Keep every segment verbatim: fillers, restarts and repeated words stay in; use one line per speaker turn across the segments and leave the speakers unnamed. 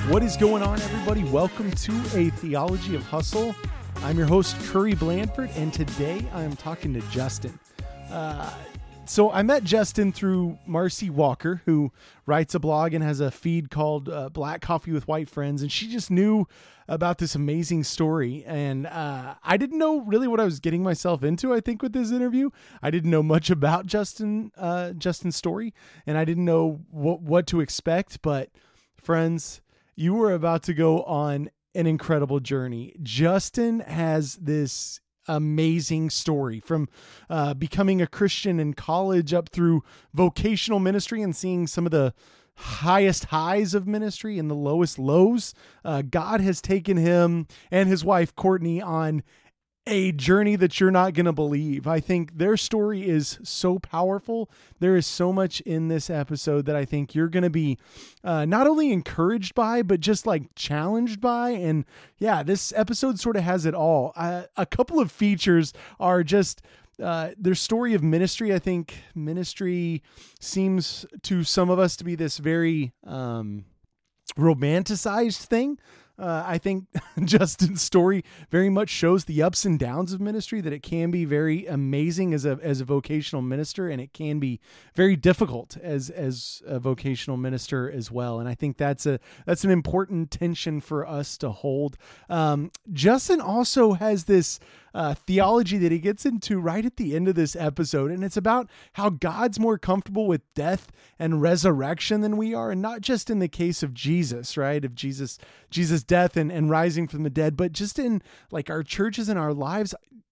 What is going on, everybody? Welcome to A Theology of Hustle. I'm your host, Curry Blandford, and today I am talking to Justin. Uh, so I met Justin through Marcy Walker, who writes a blog and has a feed called uh, Black Coffee with White Friends, and she just knew about this amazing story. And uh, I didn't know really what I was getting myself into, I think, with this interview. I didn't know much about Justin, uh, Justin's story, and I didn't know what, what to expect. But friends, you were about to go on an incredible journey. Justin has this amazing story from uh, becoming a Christian in college up through vocational ministry and seeing some of the highest highs of ministry and the lowest lows. Uh, God has taken him and his wife, Courtney, on a journey that you're not going to believe. I think their story is so powerful. There is so much in this episode that I think you're going to be uh, not only encouraged by, but just like challenged by. And yeah, this episode sort of has it all. Uh, a couple of features are just uh, their story of ministry. I think ministry seems to some of us to be this very um, romanticized thing. Uh, I think Justin's story very much shows the ups and downs of ministry, that it can be very amazing as a as a vocational minister, and it can be very difficult as as a vocational minister as well. And I think that's a that's an important tension for us to hold. Um, Justin also has this Uh, theology that he gets into right at the end of this episode. And it's about how God's more comfortable with death and resurrection than we are. And not just in the case of Jesus, right? Of Jesus, Jesus' death and, and rising from the dead, but just in like our churches and our lives.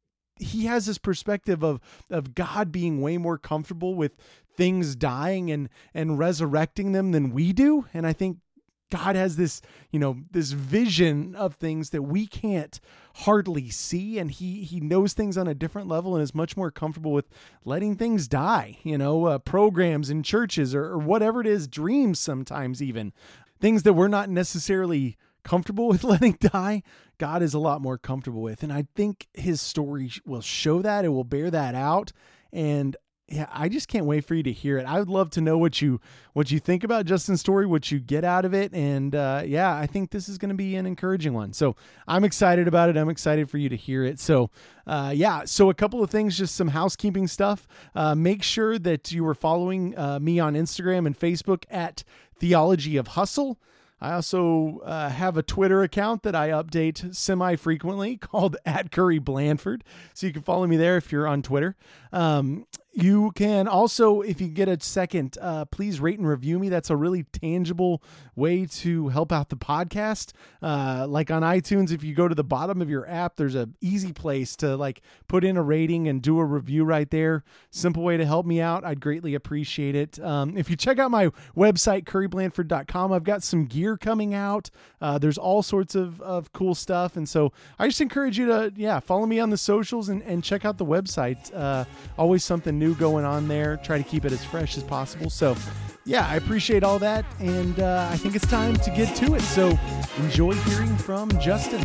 He has this perspective of, of God being way more comfortable with things dying and, and resurrecting them than we do. And I think God has this, you know, this vision of things that we can't hardly see. And he, he knows things on a different level and is much more comfortable with letting things die, you know, uh, programs in churches or, or whatever it is, dreams sometimes even. Things that we're not necessarily comfortable with letting die, God is a lot more comfortable with. And I think his story will show that. It will bear that out. And yeah, I just can't wait for you to hear it. I would love to know what you what you think about Justin's story, what you get out of it. And uh, yeah, I think this is going to be an encouraging one. So I'm excited about it. I'm excited for you to hear it. So uh, yeah, so a couple of things, just some housekeeping stuff. Uh, make sure that you are following uh, me on Instagram and Facebook at Theology of Hustle. I also uh, have a Twitter account that I update semi-frequently called at Curry Blandford. So you can follow me there if you're on Twitter. Um, you can also, if you get a second, uh, please rate and review me. That's a really tangible way to help out the podcast. Uh, like on iTunes, if you go to the bottom of your app, there's an easy place to like put in a rating and do a review right there. Simple way to help me out. I'd greatly appreciate it. Um, if you check out my website, curry blandford dot com, I've got some gear coming out. Uh, there's all sorts of, of cool stuff. And so I just encourage you to, yeah, follow me on the socials and, and check out the website. Uh, always something new going on there. Try to keep it as fresh as possible. So yeah, I appreciate all that. And uh, I think it's time to get to it. So enjoy hearing from Justin.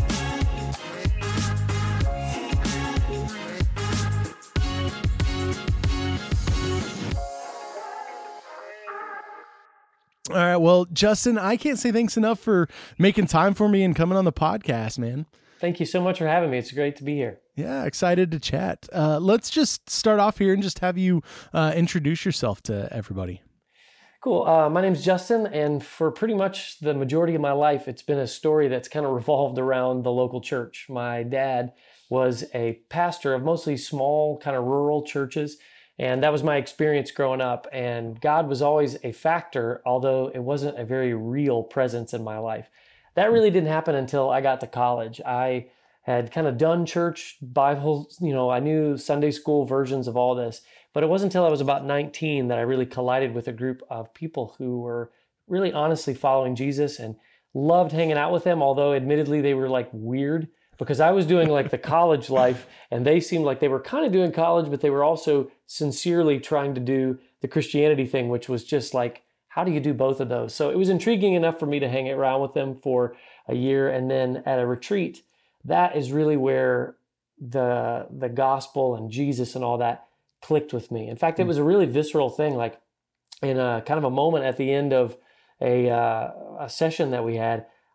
All right. Well, Justin, I can't say thanks enough for making time for me and coming on the podcast, man.
Thank you so much for having me. It's great to be here.
Yeah, excited to chat. Uh, let's just start off here and just have you uh, introduce yourself to everybody.
Cool. Uh, my name's Justin, and for pretty much the majority of my life, it's been a story that's kind of revolved around the local church. My dad was a pastor of mostly small, kind of rural churches, and that was my experience growing up. And God was always a factor, although it wasn't a very real presence in my life. That really didn't happen until I got to college. I had kind of done church, Bible, you know, I knew Sunday school versions of all this, but it wasn't until I was about nineteen that I really collided with a group of people who were really honestly following Jesus and loved hanging out with them, although admittedly they were like weird because I was doing like the college life and they seemed like they were kind of doing college, but they were also sincerely trying to do the Christianity thing, which was just like, how do you do both of those? So it was intriguing enough for me to hang around with them for a year. And then at a retreat, that is really where the the gospel and Jesus and all that clicked with me. In fact, it was a really visceral thing, like in a kind of a moment at the end of a, uh, a session that we had,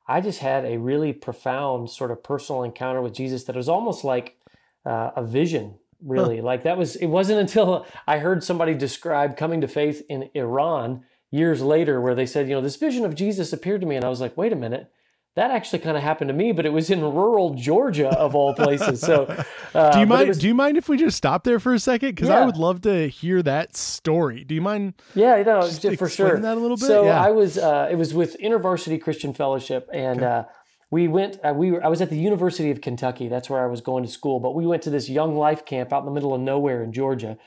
I just had a really profound sort of personal encounter with Jesus that was almost like uh, a vision, really. Huh. Like that was, it wasn't until I heard somebody describe coming to faith in Iran years later where they said, you know, this vision of Jesus appeared to me. And I was like, wait a minute. That actually kind of happened to me, but it was in rural Georgia of all places. So, uh,
do you mind? Was, do you mind if we just stop there for a second? Because
yeah.
I would love to hear that story. Do you mind?
Yeah, no, for sure.
That a little bit.
So
yeah.
I was. Uh, it was with InterVarsity Christian Fellowship, and okay. uh, we went. Uh, we were. I was at the University of Kentucky. That's where I was going to school. But we went to this Young Life camp out in the middle of nowhere in Georgia.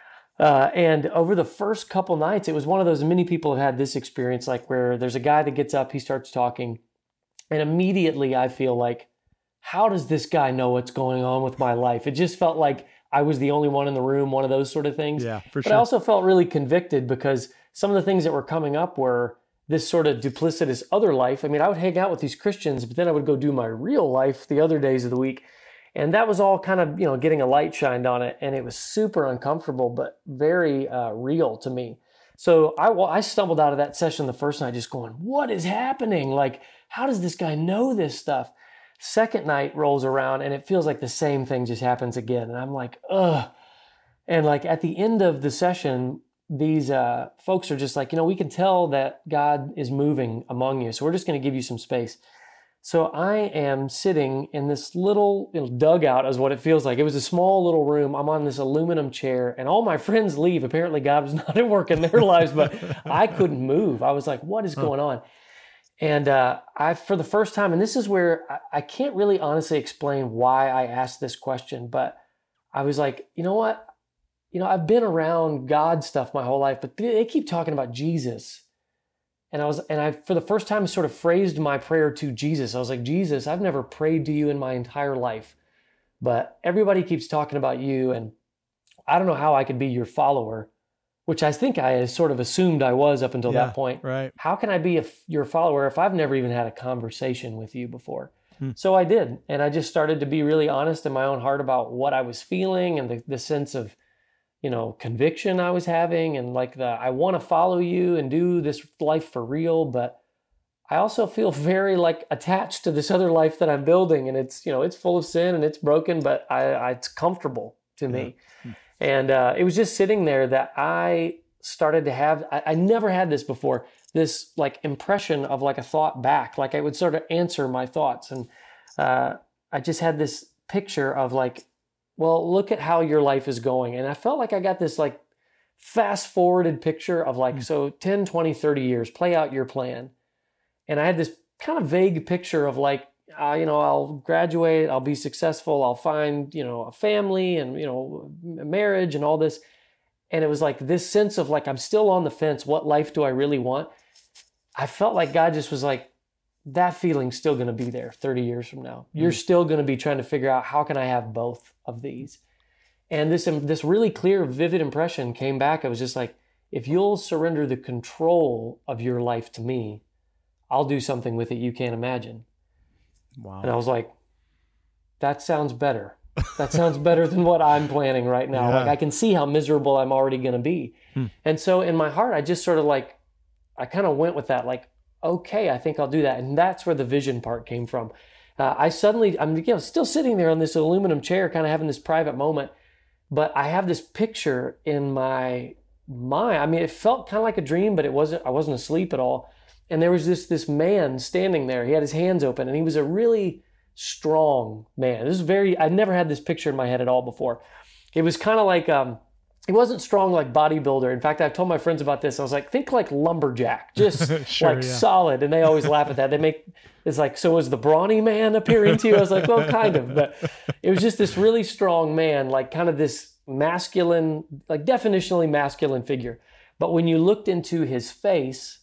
Uh, and over the first couple nights, it was one of those. Many people have had this experience, like where there's a guy that gets up, he starts talking. And immediately I feel like, how does this guy know what's going on with my life? It just felt like I was the only one in the room, one of those sort of things.
Yeah, for
but
sure.
I also felt really convicted because some of the things that were coming up were this sort of duplicitous other life. I mean, I would hang out with these Christians, but then I would go do my real life the other days of the week. And that was all kind of, you know, getting a light shined on it. And it was super uncomfortable, but very uh, real to me. So I, I stumbled out of that session the first night just going, what is happening? Like, how does this guy know this stuff? Second night rolls around and it feels like the same thing just happens again. And I'm like, ugh. And like at the end of the session, these uh, folks are just like, you know, we can tell that God is moving among you. So we're just going to give you some space. So I am sitting in this little, little dugout is what it feels like. It was a small little room. I'm on this aluminum chair and all my friends leave. Apparently God was not at work in their lives, but I couldn't move. I was like, what is going on? And uh, I, for the first time, and this is where I, I can't really honestly explain why I asked this question, but I was like, you know what? You know, I've been around God stuff my whole life, but they keep talking about Jesus. And I was, and I, for the first time, sort of phrased my prayer to Jesus. I was like, Jesus, I've never prayed to you in my entire life, but everybody keeps talking about you, and I don't know how I could be your follower, which I think I sort of assumed I was up until
yeah,
that point.
Right.
How can I be a, your follower if I've never even had a conversation with you before? Hmm. So I did. And I just started to be really honest in my own heart about what I was feeling and the, the sense of, you know, conviction I was having, and like the, I want to follow you and do this life for real, but I also feel very like attached to this other life that I'm building, and it's, you know, it's full of sin and it's broken, but I, I it's comfortable to me. Yeah. Hmm. And uh, it was just sitting there that I started to have, I, I never had this before, this like impression of like a thought back, like I would sort of answer my thoughts. And uh, I just had this picture of like, well, look at how your life is going. And I felt like I got this like fast forwarded picture of like, mm. so ten, twenty, thirty years, play out your plan. And I had this kind of vague picture of like, Uh, you know, I'll graduate, I'll be successful, I'll find, you know, a family and, you know, marriage and all this. And it was like this sense of like, I'm still on the fence. What life do I really want? I felt like God just was like, that feeling's still going to be there thirty years from now. You're mm-hmm. still going to be trying to figure out, how can I have both of these? And this, um, this really clear, vivid impression came back. I was just like, if you'll surrender the control of your life to me, I'll do something with it you can't imagine. Wow. And I was like, that sounds better. That sounds better than what I'm planning right now. Yeah. Like I can see how miserable I'm already going to be. Hmm. And so in my heart, I just sort of like, I kind of went with that, like, okay, I think I'll do that. And that's where the vision part came from. Uh, I suddenly, I'm you know, still sitting there on this aluminum chair, kind of having this private moment, but I have this picture in my mind. I mean, it felt kind of like a dream, but it wasn't, I wasn't asleep at all. And there was this this man standing there. He had his hands open, and he was a really strong man. This is very, I'd never had this picture in my head at all before. It was kind of like, um, he wasn't strong like bodybuilder. In fact, I've told my friends about this. I was like, think like lumberjack, just
sure,
like
yeah.
solid. And they always laugh at that. They make, it's like, so was the brawny man appearing to you? I was like, well, kind of. But it was just this really strong man, like kind of this masculine, like definitionally masculine figure. But when you looked into his face,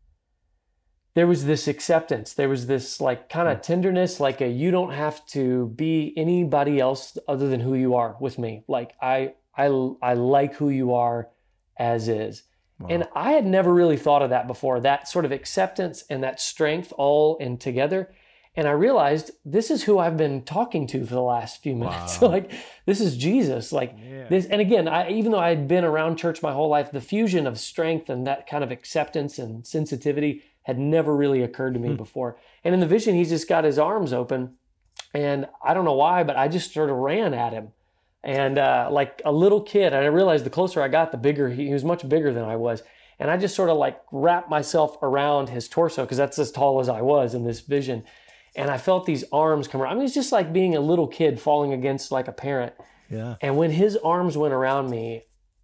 there was this acceptance. There was this like kind of tenderness, like a, you don't have to be anybody else other than who you are with me. Like I, I, I like who you are as is. Wow. And I had never really thought of that before, that sort of acceptance and that strength all in together. And I realized this is who I've been talking to for the last few minutes. Wow. Like this is Jesus, like yeah. this. And again, I, even though I had been around church my whole life, the fusion of strength and that kind of acceptance and sensitivity had never really occurred to me
Hmm.
before. And in the vision, he's just got his arms open. And I don't know why, but I just sort of ran at him. And uh, like a little kid, and I realized the closer I got, the bigger he, he was much bigger than I was. And I just sort of like wrapped myself around his torso because that's as tall as I was in this vision. And I felt these arms come around. I mean, it's just like being a little kid falling against like a parent.
Yeah.
And when his arms went around me,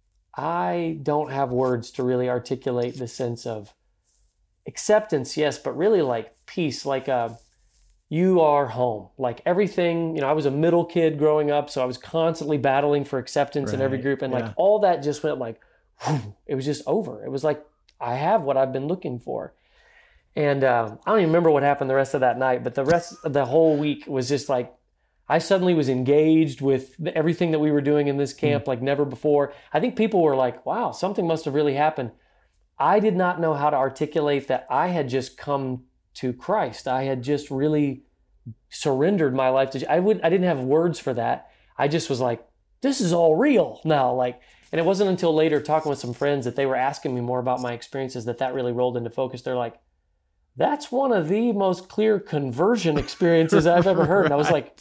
I don't have words to really articulate the sense of acceptance, yes, but really like peace, like a, you are home. Like everything, you know, I was a middle kid growing up, so I was constantly battling for acceptance in every
Right.
group. And
Yeah.
like all that just went like, whew, it was just over. It was like, I have what I've been looking for. And um, I don't even remember what happened the rest of that night, but the rest of the whole week was just like, I suddenly was engaged with the, everything that we were doing in this camp like never before. I think people were like, wow, something must have really happened. I did not know how to articulate that I had just come to Christ. I had just really surrendered my life to, I would, I didn't have words for that. I just was like, this is all real now. Like, and it wasn't until later talking with some friends that they were asking me more about my experiences that that really rolled into focus. They're like, that's one of the most clear conversion experiences I've ever heard. And I was like,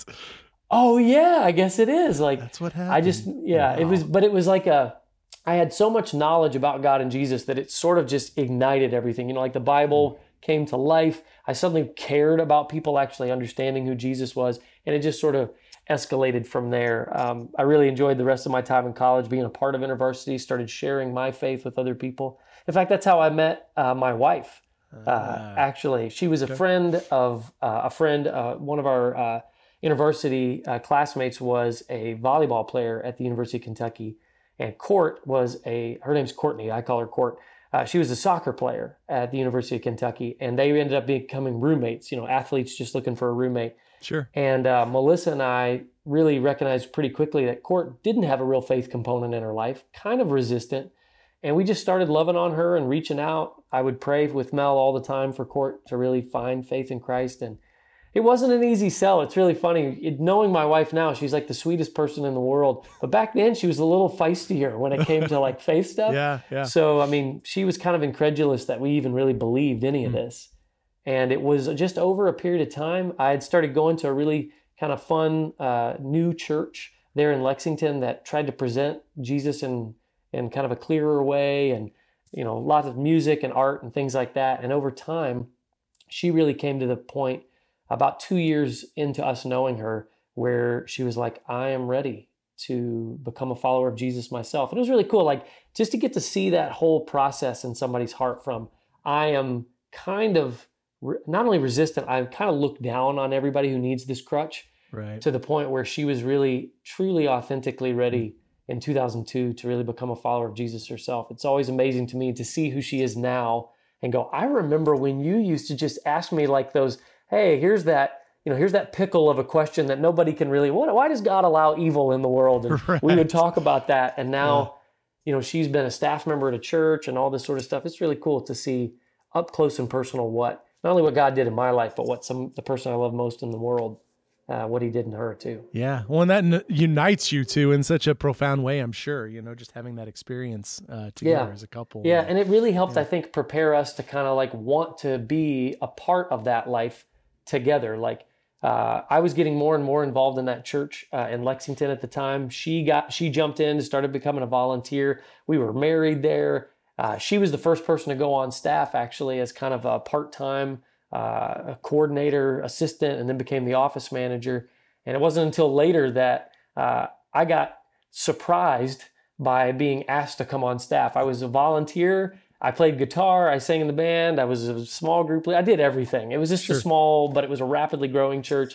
oh yeah, I guess it is. Like,
That's what happened.
I just, yeah, it was, but it was like a, I had so much knowledge about God and Jesus that it sort of just ignited everything. You know, like the Bible came to life. I suddenly cared about people actually understanding who Jesus was. And it just sort of escalated from there. Um, I really enjoyed the rest of my time in college, being a part of InterVarsity, started sharing my faith with other people. In fact, that's how I met uh, my wife. Uh, actually, she was a friend of uh, a friend. Uh, one of our uh, InterVarsity uh, classmates was a volleyball player at the University of Kentucky, and Court was a. Her name's Courtney. I call her Court. Uh, she was a soccer player at the University of Kentucky, and they ended up becoming roommates. You know, athletes just looking for a roommate.
Sure.
And uh, Melissa and I really recognized pretty quickly that Court didn't have a real faith component in her life, kind of resistant. And we just started loving on her and reaching out. I would pray with Mel all the time for Court to really find faith in Christ. And it wasn't an easy sell. It's really funny. It, knowing my wife now, she's like the sweetest person in the world. But back then, she was a little feistier when it came to like faith stuff.
Yeah, yeah.
So, I mean, she was kind of incredulous that we even really believed any of this. And it was just over a period of time. I had started going to a really kind of fun uh, new church there in Lexington that tried to present Jesus in in kind of a clearer way, and you know, lots of music and art and things like that. And over time, she really came to the point about two years into us knowing her where she was like, I am ready to become a follower of Jesus myself. And it was really cool, like just to get to see that whole process in somebody's heart from, I am kind of re- not only resistant, I kind of look down on everybody who needs this crutch,
Right.
to the point where she was really, truly, authentically ready in two thousand two to really become a follower of Jesus herself. It's always amazing to me to see who she is now and go, I remember when you used to just ask me like those, hey, here's that, you know, here's that pickle of a question that nobody can really, what, why does God allow evil in the world? And
Right.
we would talk about that. And now, you know, she's been a staff member at a church and all this sort of stuff. It's really cool to see up close and personal what, not only what God did in my life, but what some, the person I love most in the world, uh, what he did in her too.
Yeah. Well, and that n- unites you two in such a profound way, I'm sure, you know, just having that experience uh, together
Yeah.
as a couple.
Yeah, and it really helped, I think, prepare us to kind of like want to be a part of that life together. Like uh, I was getting more and more involved in that church uh, in Lexington at the time. She got she jumped in and started becoming a volunteer. We were married there. Uh, she was the first person to go on staff actually as kind of a part-time uh, a coordinator, assistant, and then became the office manager. And it wasn't until later that uh, I got surprised by being asked to come on staff. I was a volunteer. I played guitar. I sang in the band. I was a small group leader. I did everything. It was just
Sure.
a small, but it was a rapidly growing church,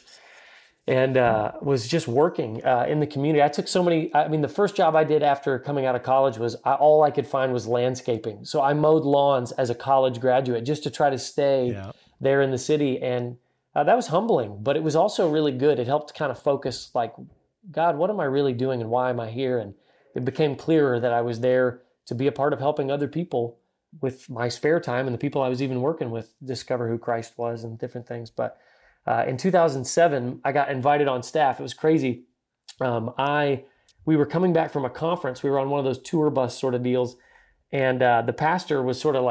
and uh, was just working uh, in the community. I took so many, I mean, the first job I did after coming out of college was I, all I could find was landscaping. So I mowed lawns as a college graduate just to try to stay
Yeah.
there in the city. And uh, that was humbling, but it was also really good. It helped kind of focus like, God, what am I really doing and why am I here? And it became clearer that I was there to be a part of helping other people with my spare time and the people I was even working with discover who Christ was and different things. But uh, in two thousand seven, I got invited on staff. It was crazy. Um, I we were coming back from a conference. We were on one of those tour bus sort of deals. And uh, the pastor was sort of like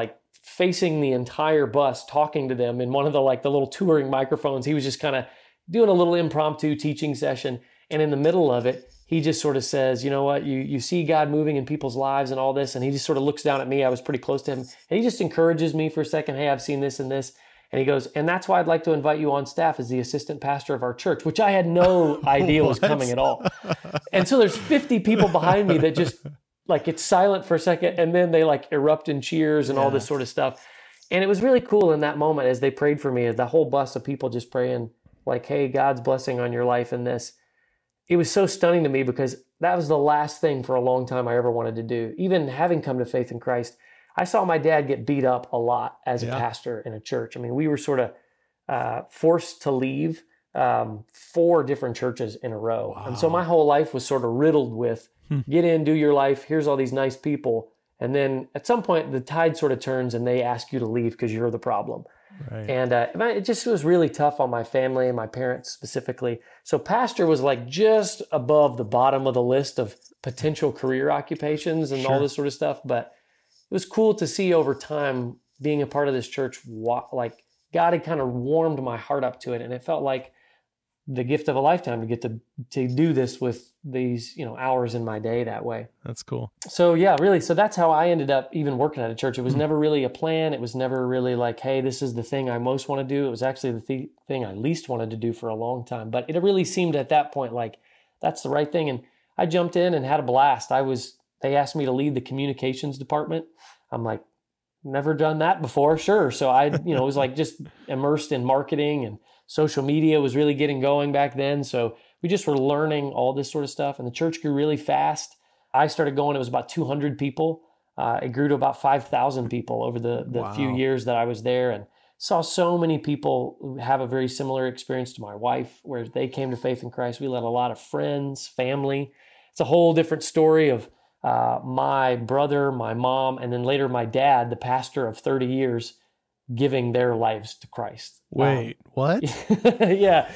facing the entire bus, talking to them in one of the like the little touring microphones. He was just kind of doing a little impromptu teaching session. And in the middle of it, he just sort of says, you know what, you you see God moving in people's lives and all this. And he just sort of looks down at me. I was pretty close to him. And he just encourages me for a second. Hey, I've seen this and this. And he goes, and that's why I'd like to invite you on staff as the assistant pastor of our church, which I had no idea was coming at all. And so there's fifty people behind me that just like it's silent for a second. And then they like erupt in cheers and yeah. all this sort of stuff. And it was really cool in that moment as they prayed for me, as the whole bus of people just praying like, hey, God's blessing on your life in this. It was so stunning to me because that was the last thing for a long time I ever wanted to do. Even having come to faith in Christ, I saw my dad get beat up a lot as a yeah. pastor in a church. I mean, we were sort of uh, forced to leave um, four different churches in a row. Wow. And so my whole life was sort of riddled with hmm. get in, do your life. Here's all these nice people. And then at some point the tide sort of turns and they ask you to leave because you're the problem. Right. And uh, it just was really tough on my family and my parents specifically. So pastor was like just above the bottom of the list of potential career occupations and sure. all this sort of stuff. But it was cool to see over time being a part of this church, like God had kind of warmed my heart up to it. And it felt like the gift of a lifetime to get to, to do this with these, you know, hours in my day that way.
That's cool.
So yeah, really. So that's how I ended up even working at a church. It was mm-hmm. never really a plan. It was never really like, hey, this is the thing I most want to do. It was actually the th- thing I least wanted to do for a long time. But it really seemed at that point like that's the right thing. And I jumped in and had a blast. I was, they asked me to lead the communications department. I'm like, never done that before. Sure. So I, you know, was like just immersed in marketing, and social media was really getting going back then. So we just were learning all this sort of stuff, and the church grew really fast. I started going, it was about two hundred people. Uh, it grew to about five thousand people over the, the wow. few years that I was there, and saw so many people who have a very similar experience to my wife, where they came to faith in Christ. We led a lot of friends, family. It's a whole different story of uh, my brother, my mom, and then later my dad, the pastor of thirty years, giving their lives to Christ.
Wait, um, what?
yeah.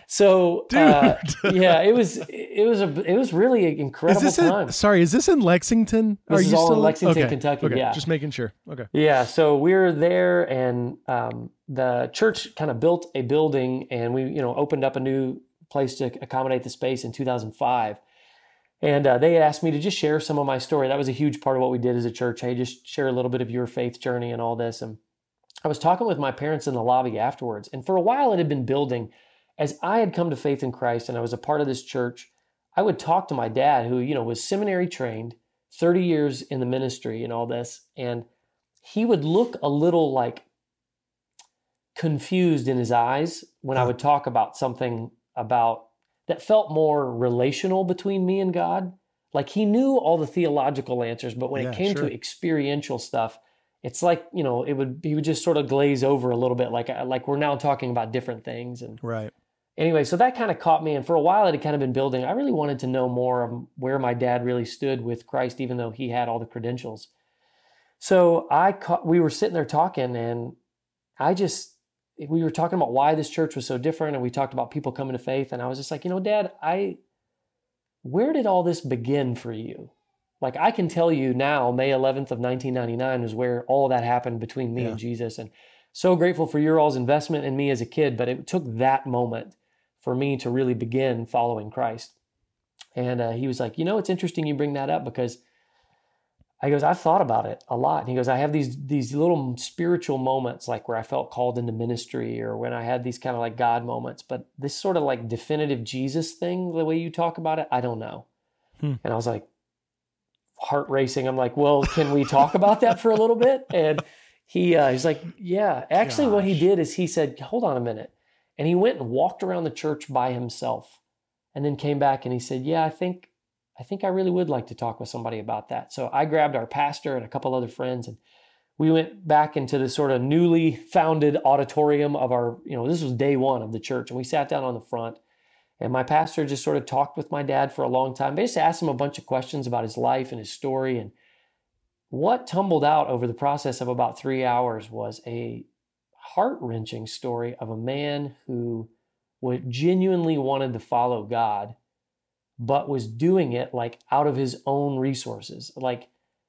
So, uh, yeah, it was, it was a, it was really an incredible
is this
time.
In, sorry, is this in Lexington?
This
Are
is
you
all
still
in Lexington,
okay.
Kentucky.
Okay.
Yeah.
Just making sure. Okay.
Yeah. So we were there, and um, the church kind of built a building, and we, you know, opened up a new place to accommodate the space in two thousand five. And uh, they had asked me to just share some of my story. That was a huge part of what we did as a church. Hey, just share a little bit of your faith journey and all this. And I was talking with my parents in the lobby afterwards. And for a while it had been building. As I had come to faith in Christ and I was a part of this church, I would talk to my dad, who, you know, was seminary trained, thirty years in the ministry and all this. And he would look a little like confused in his eyes when I would talk about something about that felt more relational between me and God. Like he knew all the theological answers, but when yeah, it came sure. to experiential stuff, it's like, you know, it would, he would just sort of glaze over a little bit. Like, like we're now talking about different things. And
right.
Anyway, so that kind of caught me. And for a while it had kind of been building. I really wanted to know more of where my dad really stood with Christ, even though he had all the credentials. So I caught, we were sitting there talking, and I just, we were talking about why this church was so different, and we talked about people coming to faith, and I was just like, you know, Dad, I, where did all this begin for you? Like, I can tell you now, May eleventh of nineteen ninety-nine was where all that happened between me yeah. and Jesus, and so grateful for your all's investment in me as a kid, but it took that moment for me to really begin following Christ. And uh, he was like, you know, it's interesting you bring that up, because I goes, I've thought about it a lot. And he goes, I have these these little spiritual moments, like where I felt called into ministry, or when I had these kind of like God moments. But this sort of like definitive Jesus thing, the way you talk about it, I don't know. Hmm. And I was like, heart racing. I'm like, well, can we talk about that for a little bit? And he uh, he's like, yeah. Actually, Gosh. What he did is he said, hold on a minute. And he went and walked around the church by himself, and then came back and he said, yeah, I think I think I really would like to talk with somebody about that. So I grabbed our pastor and a couple other friends, and we went back into the sort of newly founded auditorium of our, you know, this was day one of the church. And we sat down on the front, and my pastor just sort of talked with my dad for a long time. I just asked him a bunch of questions about his life and his story. And what tumbled out over the process of about three hours was a heart-wrenching story of a man who would genuinely wanted to follow God, but was doing it like out of his own resources. Like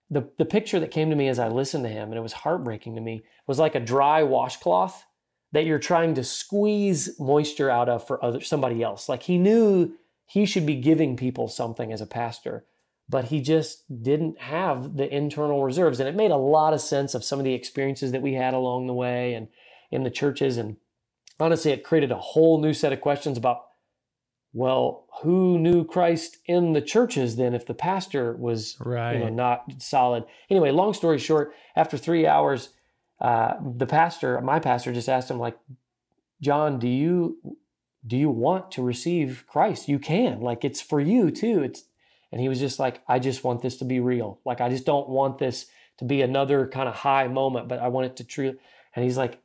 the, the picture that came to me as I listened to him, and it was heartbreaking to me, was like a dry washcloth that you're trying to squeeze moisture out of for other somebody else. Like he knew he should be giving people something as a pastor, but he just didn't have the internal reserves. And it made a lot of sense of some of the experiences that we had along the way and in the churches. And honestly, it created a whole new set of questions about, well, who knew Christ in the churches then if the pastor was
right.
you know, not solid? Anyway, long story short, after three hours, uh, the pastor, my pastor just asked him, like, John, do you do you want to receive Christ? You can. Like, it's for you too. It's And he was just like, I just want this to be real. Like, I just don't want this to be another kind of high moment, but I want it to truly. And he's like,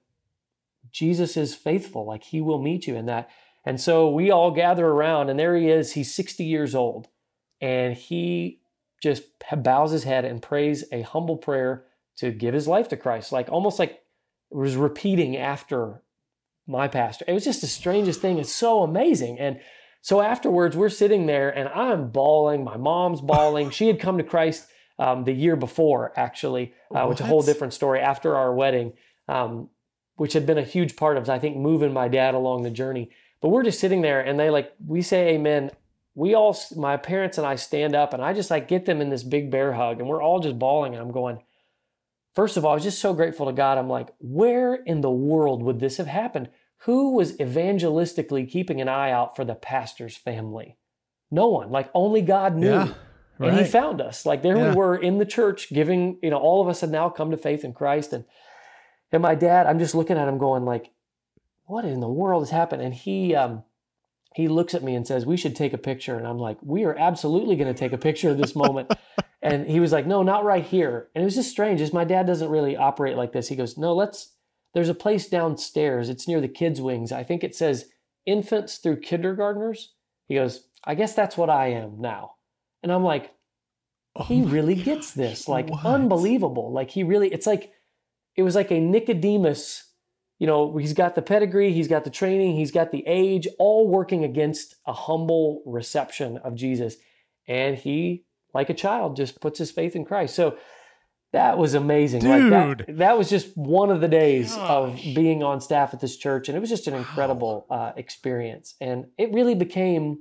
Jesus is faithful. Like, he will meet you in that. And so we all gather around, and there he is. He's sixty years old, and he just bows his head and prays a humble prayer to give his life to Christ, like almost like it was repeating after my pastor. It was just the strangest thing. It's so amazing. And so afterwards, we're sitting there, and I'm bawling. My mom's bawling. She had come to Christ um, the year before, actually, uh, which is a whole different story, after our wedding, um, which had been a huge part of, I think, moving my dad along the journey. But we're just sitting there, and they like, we say amen. We all, my parents and I stand up, and I just like get them in this big bear hug, and we're all just bawling. And I'm going, first of all, I was just so grateful to God. I'm like, where in the world would this have happened? Who was evangelistically keeping an eye out for the pastor's family? No one. Like, only God knew.
Yeah, right.
And he found us. Like, there
yeah.
we were in the church giving, you know, all of us had now come to faith in Christ. And and my dad, I'm just looking at him going like, what in the world has happened? And he um, he looks at me and says, we should take a picture. And I'm like, we are absolutely going to take a picture of this moment. And he was like, no, not right here. And it was just strange. Just my dad doesn't really operate like this. He goes, no, let's, there's a place downstairs. It's near the kids' wings. I think it says infants through kindergartners. He goes, I guess that's what I am now. And I'm like, he
oh
really
gosh,
gets this. Like,
what?
Unbelievable. Like, he really, it's like, it was like a Nicodemus, you know, he's got the pedigree, he's got the training, he's got the age, all working against a humble reception of Jesus. And he, like a child, just puts his faith in Christ. So that was amazing.
Dude.
Like that, that was just one of the days
Gosh.
of being on staff at this church. And it was just an incredible uh, experience. And it really became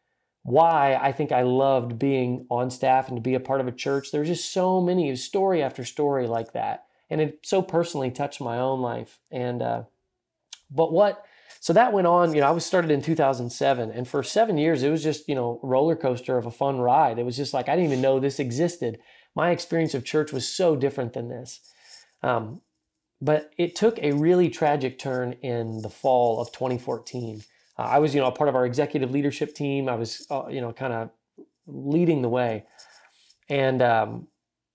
why I think I loved being on staff and to be a part of a church. There was just so many, story after story like that. And it so personally touched my own life. And, uh, but what, so that went on, you know, I was started in two thousand seven, and for seven years, it was just, you know, roller coaster of a fun ride. It was just like, I didn't even know this existed. My experience of church was so different than this. Um, but it took a really tragic turn in the fall of twenty fourteen. Uh, I was, you know, a part of our executive leadership team. I was, uh, you know, kind of leading the way. And um,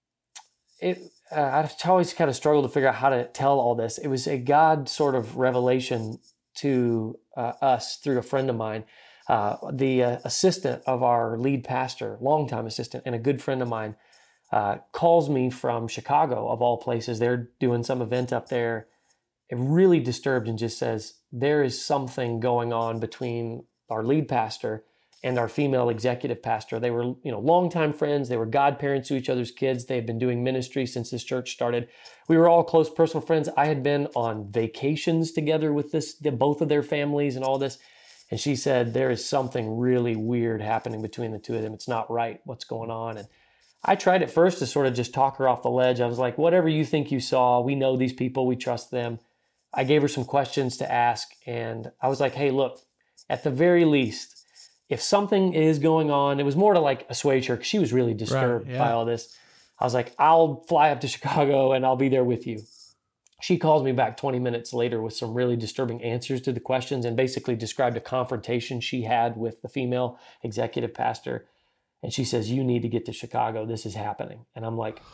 it, uh, I've always kind of struggled to figure out how to tell all this. It was a God sort of revelation to uh, us through a friend of mine, uh, the uh, assistant of our lead pastor, longtime assistant, and a good friend of mine, uh, calls me from Chicago, of all places. They're doing some event up there. It really disturbed, and just says, there is something going on between our lead pastor and our female executive pastor. They were, you know, longtime friends. They were godparents to each other's kids. They had been doing ministry since this church started. We were all close personal friends. I had been on vacations together with this, both of their families and all this. And she said, there is something really weird happening between the two of them. It's not right. What's going on? And I tried at first to sort of just talk her off the ledge. I was like, whatever you think you saw, we know these people, we trust them. I gave her some questions to ask. And I was like, hey, look, at the very least, if something is going on, it was more to like assuage her because she was really disturbed
right, yeah.
by all this. I was like, I'll fly up to Chicago and I'll be there with you. She calls me back twenty minutes later with some really disturbing answers to the questions and basically described a confrontation she had with the female executive pastor. And she says, you need to get to Chicago. This is happening. And I'm like,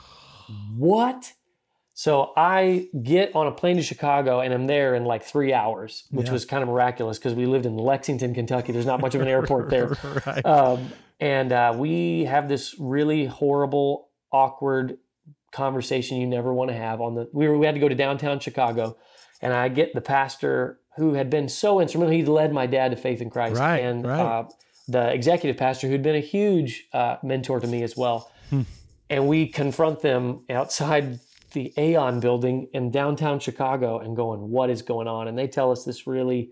what? So I get on a plane to Chicago and I'm there in like three hours, which
yeah.
was kind of miraculous because we lived in Lexington, Kentucky. There's not much of an airport there.
right.
um, and uh, we have this really horrible, awkward conversation you never want to have. On the we, were, we had to go to downtown Chicago, and I get the pastor who had been so instrumental. He led my dad to faith in Christ.
Right,
and
right.
Uh, the executive pastor who'd been a huge uh, mentor to me as well. Hmm. And we confront them outside the Aon building in downtown Chicago and going, what is going on? And they tell us this really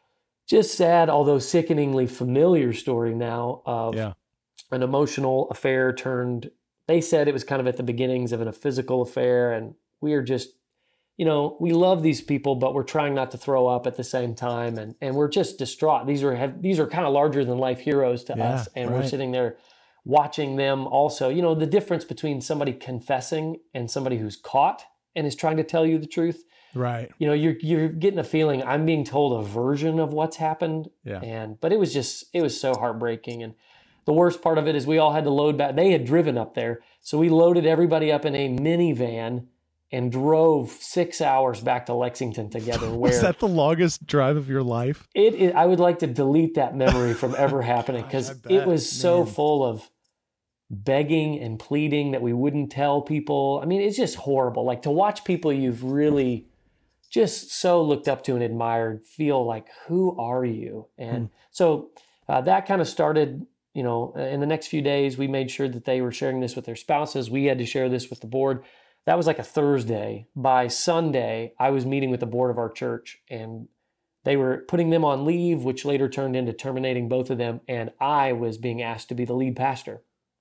just sad, although sickeningly familiar story now of
Yeah.
an emotional affair turned, they said it was kind of at the beginnings of a physical affair. And we are just, you know, we love these people, but we're trying not to throw up at the same time. And, and we're just distraught. These are, have, these are kind of larger than life heroes to
Yeah,
us. And
right.
we're sitting there watching them also, you know, the difference between somebody confessing and somebody who's caught and is trying to tell you the truth.
Right.
You know, you're you're getting a feeling I'm being told a version of what's happened.
Yeah.
And but it was just it was so heartbreaking. And the worst part of it is we all had to load back. They had driven up there. So we loaded everybody up in a minivan and drove six hours back to Lexington together. Where
Was that the longest drive of your life?
it, it I would like to delete that memory from ever happening because
I bet,
it was so
man.
full of begging and pleading that we wouldn't tell people. I mean, it's just horrible. Like to watch people you've really just so looked up to and admired feel like, who are you? And
Hmm.
so uh, that kind of started, you know, in the next few days, we made sure that they were sharing this with their spouses. We had to share this with the board. That was like a Thursday. By Sunday, I was meeting with the board of our church and they were putting them on leave, which later turned into terminating both of them. And I was being asked to be the lead pastor.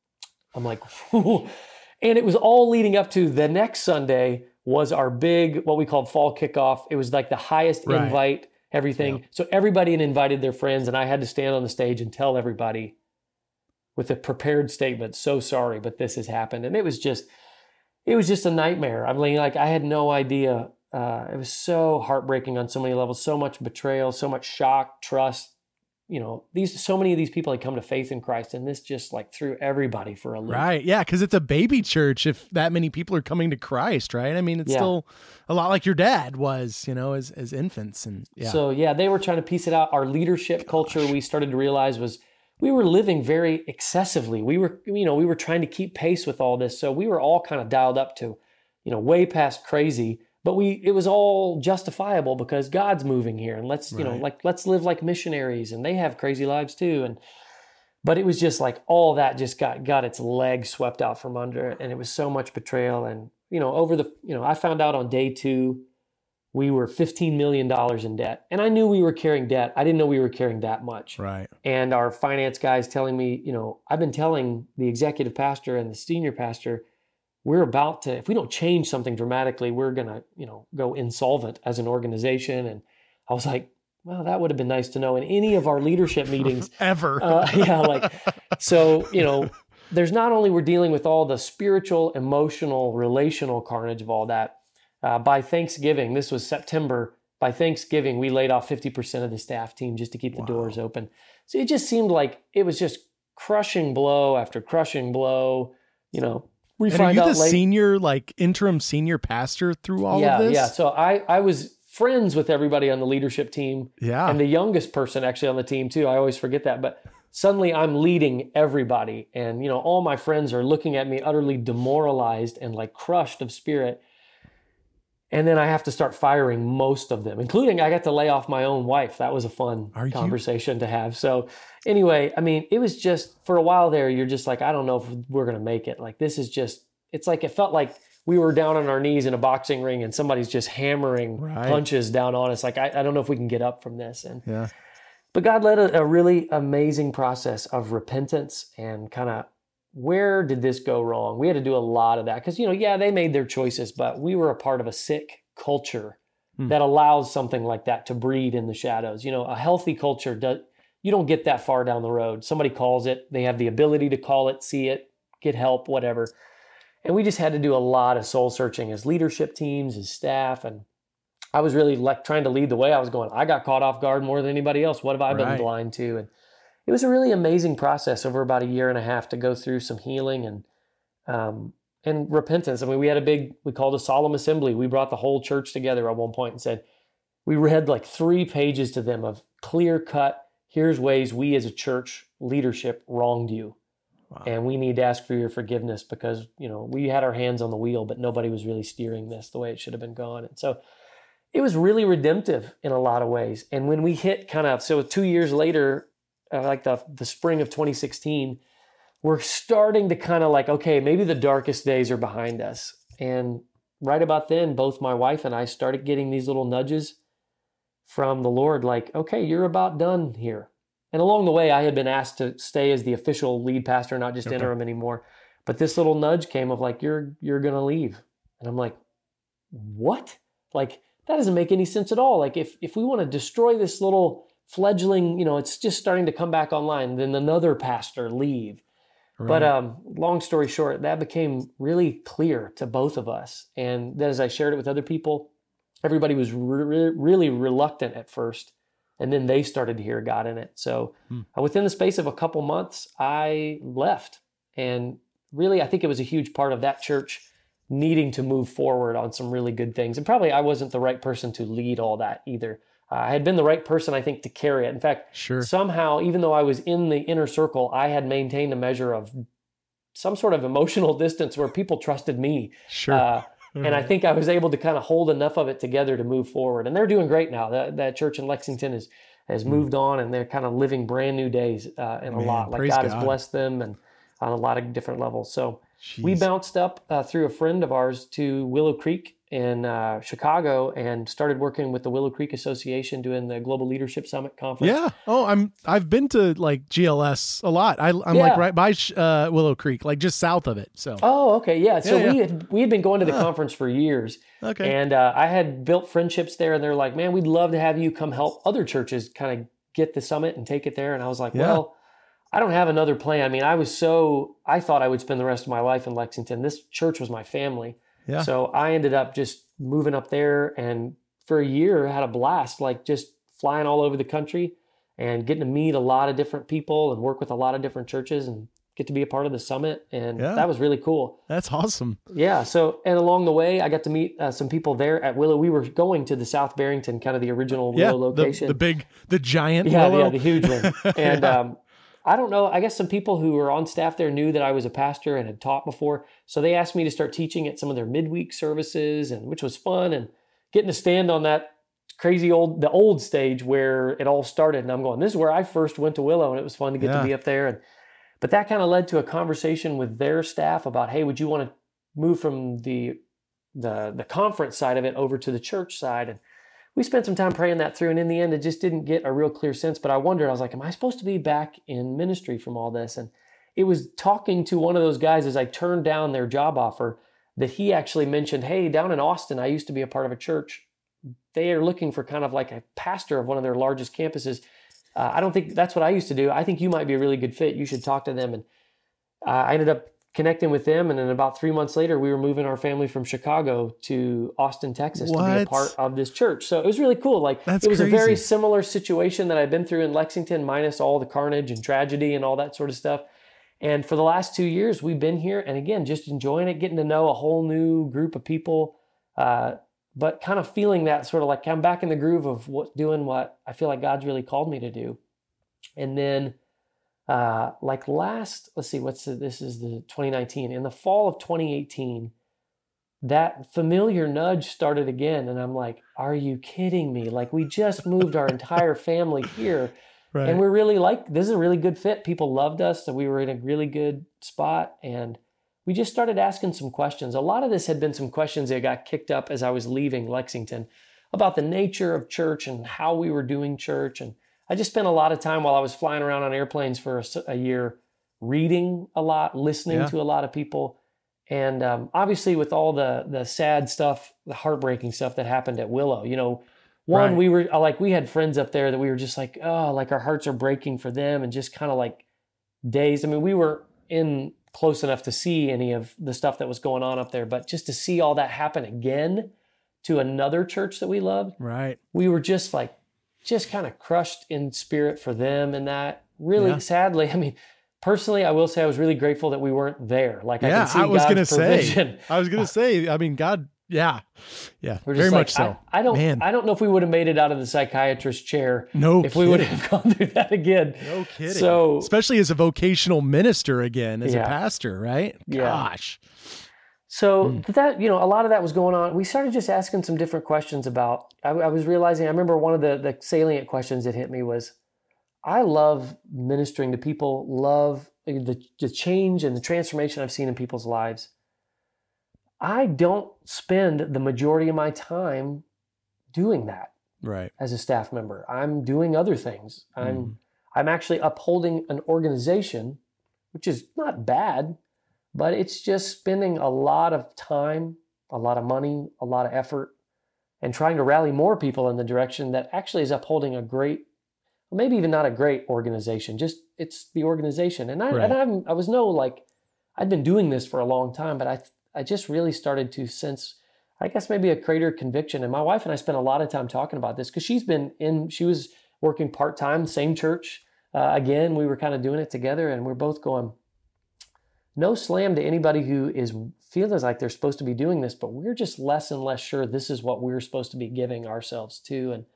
I'm like, whew. And it was all leading up to the next Sunday was our big, what we called fall kickoff. It was like the highest
Right.
invite, everything.
Yep.
So everybody had invited their friends and I had to stand on the stage and tell everybody with a prepared statement, so sorry, but this has happened. And it was just, it was just a nightmare. I mean, like I had no idea. Uh, it was so heartbreaking on so many levels, so much betrayal, so much shock, trust. You know, these so many of these people had come to faith in Christ, and this just like threw everybody for a loop.
Right. Yeah. Because it's a baby church if that many people are coming to Christ, right? I mean, it's
Yeah.
still a lot like your dad was, you know, as, as infants. And yeah.
So yeah, they were trying to piece it out. Our leadership culture, we started to realize was we were living very excessively. We were, you know, we were trying to keep pace with all this. So we were all kind of dialed up to, you know, way past crazy. But we, it was all justifiable because God's moving here, and let's, you know,
Right.
like let's live like missionaries, and they have crazy lives too. And but it was just like all that just got got its leg swept out from under it, and it was so much betrayal. And you know, over the, you know, I found out on day two, we were fifteen million dollars in debt, and I knew we were carrying debt. I didn't know we were carrying that much.
Right.
And our finance guys telling me, you know, I've been telling the executive pastor and the senior pastor, we're about to, if we don't change something dramatically, we're going to, you know, go insolvent as an organization. And I was like, well, that would have been nice to know in any of our leadership meetings.
Ever.
Uh, yeah, like, so, you know, there's not only we're dealing with all the spiritual, emotional, relational carnage of all that. Uh, by Thanksgiving, this was September, by Thanksgiving, we laid off fifty percent of the staff team just to keep the
Wow.
doors open. So it just seemed like it was just crushing blow after crushing blow, you know. We
and are
find
you
out
the
late.
senior, like interim senior pastor through all
yeah,
of this?
yeah. So I, I was friends with everybody on the leadership team,
Yeah.
and the youngest person actually on the team too. I always forget that, but suddenly I'm leading everybody, and you know, all my friends are looking at me utterly demoralized and like crushed of spirit. And then I have to start firing most of them, including I got to lay off my own wife. That was a fun
Are you-
conversation to have. So anyway, I mean, it was just for a while there, you're just like, I don't know if we're going to make it. Like, this is just, it's like, it felt like we were down on our knees in a boxing ring and somebody's just hammering
Right.
punches down on us. Like, I, I don't know if we can get up from this. And,
yeah.
but God led a, a really amazing process of repentance and kind of, where did this go wrong? We had to do a lot of that because, you know, yeah, they made their choices, but we were a part of a sick culture
Hmm.
that allows something like that to breed in the shadows. You know, a healthy culture, does, you don't get that far down the road. Somebody calls it, they have the ability to call it, see it, get help, whatever. And we just had to do a lot of soul searching as leadership teams, as staff. And I was really like trying to lead the way. I was going, I got caught off guard more than anybody else. What have I been
Right.
blind to? And it was a really amazing process over about a year and a half to go through some healing and um, and repentance. I mean, we had a big, we called a solemn assembly. We brought the whole church together at one point and said, we read like three pages to them of clear cut, here's ways we as a church leadership wronged you.
Wow.
And we need to ask for your forgiveness because, you know, we had our hands on the wheel, but nobody was really steering this the way it should have been gone. And so it was really redemptive in a lot of ways. And when we hit kind of, so two years later, uh, like the, the spring of twenty sixteen, we're starting to kind of like, okay, maybe the darkest days are behind us. And right about then, both my wife and I started getting these little nudges from the Lord, like, okay, you're about done here. And along the way, I had been asked to stay as the official lead pastor, not just
Okay.
interim anymore. But this little nudge came of like, you're you're going to leave. And I'm like, what? Like, that doesn't make any sense at all. Like, if if we want to destroy this little fledgling, you know, it's just starting to come back online, then another pastor leave.
Right.
But um, long story short, that became really clear to both of us. And then as I shared it with other people, everybody was re- really reluctant at first. And then they started to hear God in it. So hmm. uh, within the space of a couple months, I left. And really, I think it was a huge part of that church needing to move forward on some really good things. And probably I wasn't the right person to lead all that either. Uh, I had been the right person, I think, to carry it. In fact,
sure.
somehow, even though I was in the inner circle, I had maintained a measure of some sort of emotional distance where people trusted me.
Sure.
Uh, and I think I was able to kind of hold enough of it together to move forward. And they're doing great now. That, that church in Lexington is, has moved on, and they're kind of living brand new days uh, in
Man,
a lot. Like God, God has blessed them and on a lot of different levels. So Jeez. we bounced up uh, through a friend of ours to Willow Creek in uh, Chicago and started working with the Willow Creek Association doing the Global Leadership Summit conference.
Yeah. Oh, I'm, I've been to like G L S a lot. I, I'm yeah. like right by uh, Willow Creek, like just south of it. So.
Oh, okay. Yeah. So
yeah,
we
yeah.
had, we had been going to the
uh,
conference for years.
Okay.
And uh, I had built friendships there, and they're like, man, we'd love to have you come help other churches kind of get the summit and take it there. And I was like,
yeah.
well, I don't have another plan. I mean, I was so, I thought I would spend the rest of my life in Lexington. This church was my family.
Yeah.
So I ended up just moving up there, and for a year had a blast, like just flying all over the country and getting to meet a lot of different people and work with a lot of different churches and get to be a part of the summit. And
yeah.
that was really cool.
That's awesome.
Yeah. So, and along the way, I got to meet uh, some people there at Willow. We were going to the South Barrington, kind of the original
yeah,
Willow location.
The, the big, the giant
yeah,
Willow.
Yeah, the huge one. And
yeah.
um, I don't know, I guess some people who were on staff there knew that I was a pastor and had taught before. So they asked me to start teaching at some of their midweek services, and which was fun, and getting to stand on that crazy old, the old stage where it all started. And I'm going, this is where I first went to Willow, and it was fun to get
yeah.
to be up there. And But that kind of led to a conversation with their staff about, hey, would you want to move from the, the, the conference side of it over to the church side? And we spent some time praying that through, and in the end, it just didn't get a real clear sense. But I wondered, I was like, am I supposed to be back in ministry from all this? And it was talking to one of those guys as I turned down their job offer that he actually mentioned, hey, down in Austin, I used to be a part of a church. They are looking for kind of like a pastor of one of their largest campuses. Uh, I don't think that's what I used to do. I think you might be a really good fit. You should talk to them. And uh, I ended up connecting with them. And then about three months later, we were moving our family from Chicago to Austin, Texas
what?
to be a part of this church. So it was really cool. Like
That's
it was
crazy.
a very similar situation that I've been through in Lexington, minus all the carnage and tragedy and all that sort of stuff. And for the last two years, we've been here. And again, just enjoying it, getting to know a whole new group of people, uh, but kind of feeling that sort of like I'm back in the groove of what doing what I feel like God's really called me to do. And then Uh, like last, let's see, what's the, this is the twenty nineteen. In the fall of twenty eighteen, that familiar nudge started again. And I'm like, are you kidding me? Like we just moved our entire family here.
Right.
And we're really like, this is a really good fit. People loved us. So we were in a really good spot. And we just started asking some questions. A lot of this had been some questions that got kicked up as I was leaving Lexington about the nature of church and how we were doing church. And I just spent a lot of time while I was flying around on airplanes for a, a year, reading a lot, listening
yeah.
to a lot of people. And um, obviously with all the the sad stuff, the heartbreaking stuff that happened at Willow, you know, one,
right.
we were like, we had friends up there that we were just like, oh, like our hearts are breaking for them, and just kind of like dazed. I mean, we were in close enough to see any of the stuff that was going on up there, but just to see all that happen again to another church that we loved,
right.
we were just like, just kind of crushed in spirit for them. And that really
yeah.
sadly, I mean, personally, I will say I was really grateful that we weren't there. Like
yeah,
I can see
I was
God's
gonna
provision.
Say, I was going to say, I mean, God, yeah, yeah,
We're
very
just like,
much so.
I, I don't,
Man.
I don't know if we would have made it out of the psychiatrist chair
No
if
kidding.
we would have gone through that again.
No kidding.
So,
especially as a vocational minister again, as
yeah.
a pastor, right?
Yeah.
Gosh.
So
Mm.
that, you know, a lot of that was going on. We started just asking some different questions about, I, I was realizing, I remember one of the, the salient questions that hit me was, I love ministering to people, love the, the change and the transformation I've seen in people's lives, I don't spend the majority of my time doing that.
Right.
As a staff member, I'm doing other things. I'm mm. I'm actually upholding an organization, which is not bad, but it's just spending a lot of time, a lot of money, a lot of effort, and trying to rally more people in the direction that actually is upholding a great, maybe even not a great organization, just it's the organization. And I
right.
and I'm, I was no like, I'd been doing this for a long time, but I I just really started to sense, I guess maybe a greater conviction. And my wife and I spent a lot of time talking about this because she's been in, she was working part-time, same church. Uh, again, we were kind of doing it together, and we're both going, no slam to anybody who is feels like they're supposed to be doing this, but we're just less and less sure this is what we're supposed to be giving ourselves to. And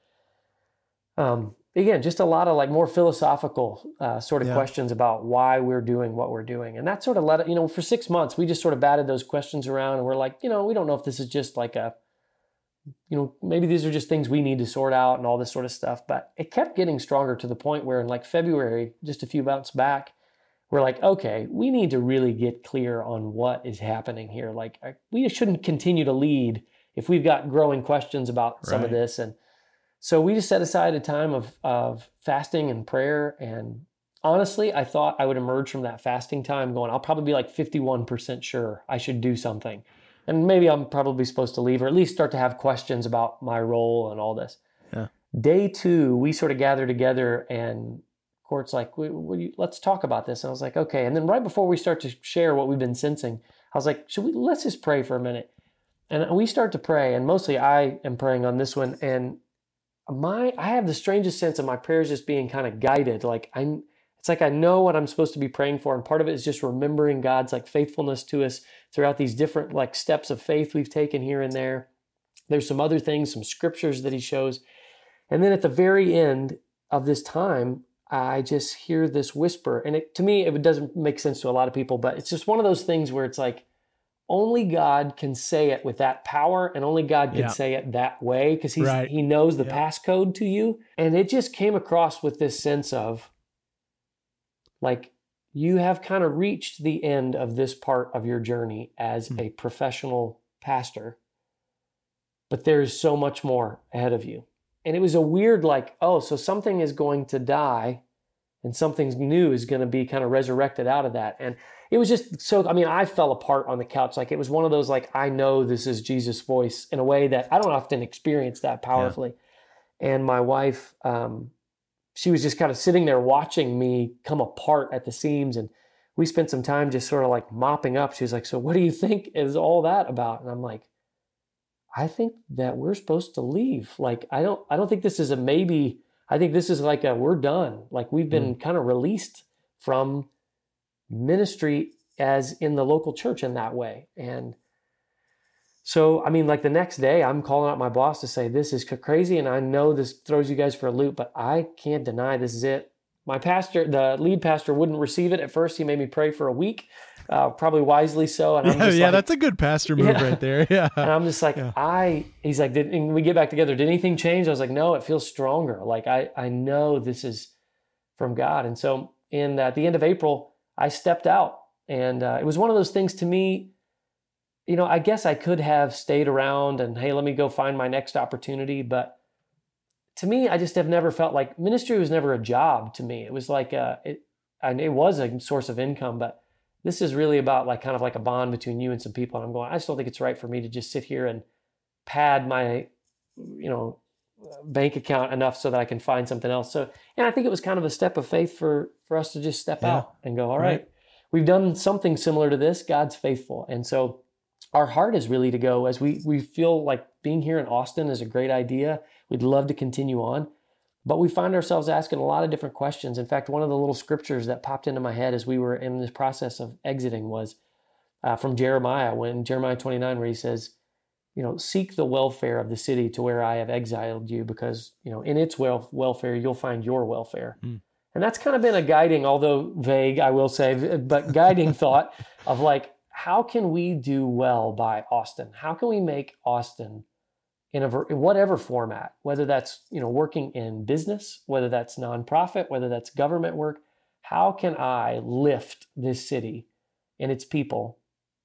um, again, just a lot of like more philosophical uh, sort of yeah. questions about why we're doing what we're doing. And that sort of let it, you know, for six months, we just sort of batted those questions around, and we're like, you know, we don't know if this is just like a, you know, maybe these are just things we need to sort out and all this sort of stuff. But it kept getting stronger to the point where in like February, just a few months back, we're like, okay, we need to really get clear on what is happening here. Like we shouldn't continue to lead if we've got growing questions about some right. of this. And so we just set aside a time of, of fasting and prayer. And honestly, I thought I would emerge from that fasting time going, I'll probably be like fifty-one percent sure I should do something. And maybe I'm probably supposed to leave or at least start to have questions about my role and all this.
Yeah.
Day two, we sort of gather together and Court's like, we, we, let's talk about this. And I was like, okay. And then right before we start to share what we've been sensing, I was like, should we, let's just pray for a minute. And we start to pray, and mostly I am praying on this one. And my, I have the strangest sense of my prayers just being kind of guided. Like I'm, it's like I know what I'm supposed to be praying for. And part of it is just remembering God's like faithfulness to us throughout these different like steps of faith we've taken here and there. There's some other things, some scriptures that he shows. And then at the very end of this time, I just hear this whisper. And it, to me, it doesn't make sense to a lot of people, but it's just one of those things where it's like, only God can say it with that power, and only God can yeah. say it that way because he's right. he knows the yeah. passcode to you. And it just came across with this sense of like, you have kind of reached the end of this part of your journey as mm. a professional pastor, but there's so much more ahead of you. And it was a weird like, oh, so something is going to die and something new is going to be kind of resurrected out of that. And it was just so, I mean, I fell apart on the couch. Like it was one of those, like, I know this is Jesus' voice in a way that I don't often experience that powerfully. Yeah. And my wife, um, she was just kind of sitting there watching me come apart at the seams. And we spent some time just sort of like mopping up. She was like, so what do you think is all that about? And I'm like, I think that we're supposed to leave. Like, I don't, I don't think this is a maybe. I think this is like a, we're done. Like we've been mm. kind of released from ministry as in the local church in that way. And so, I mean, like the next day I'm calling out my boss to say, this is crazy. And I know this throws you guys for a loop, but I can't deny this is it. My pastor, the lead pastor, wouldn't receive it at first. He made me pray for a week. Uh, probably wisely so. And I'm
yeah,
just
yeah
like,
that's a good pastor move
yeah.
right there. Yeah.
And I'm just like,
yeah.
I, he's like, did, and we get back together. Did anything change? I was like, no, it feels stronger. Like I, I know this is from God. And so in at the end of April, I stepped out, and uh, it was one of those things to me, you know, I guess I could have stayed around and, hey, let me go find my next opportunity. But to me, I just have never felt like ministry was never a job to me. It was like, a, it, and it was a source of income, but this is really about like kind of like a bond between you and some people. And I'm going, I just don't think it's right for me to just sit here and pad my, you know, bank account enough so that I can find something else. So, and I think it was kind of a step of faith for, for us to just step yeah. out and go, all right, right, we've done something similar to this. God's faithful. And so our heart is really to go as we, we feel like being here in Austin is a great idea. We'd love to continue on. But we find ourselves asking a lot of different questions. In fact, one of the little scriptures that popped into my head as we were in this process of exiting was uh, from Jeremiah, when Jeremiah twenty-nine, where he says, you know, seek the welfare of the city to where I have exiled you, because, you know, in its wel- welfare, you'll find your welfare. Mm. And that's kind of been a guiding, although vague, I will say, but guiding thought of like, how can we do well by Austin? How can we make Austin in a in whatever format, whether that's, you know, working in business, whether that's nonprofit, whether that's government work, how can I lift this city and its people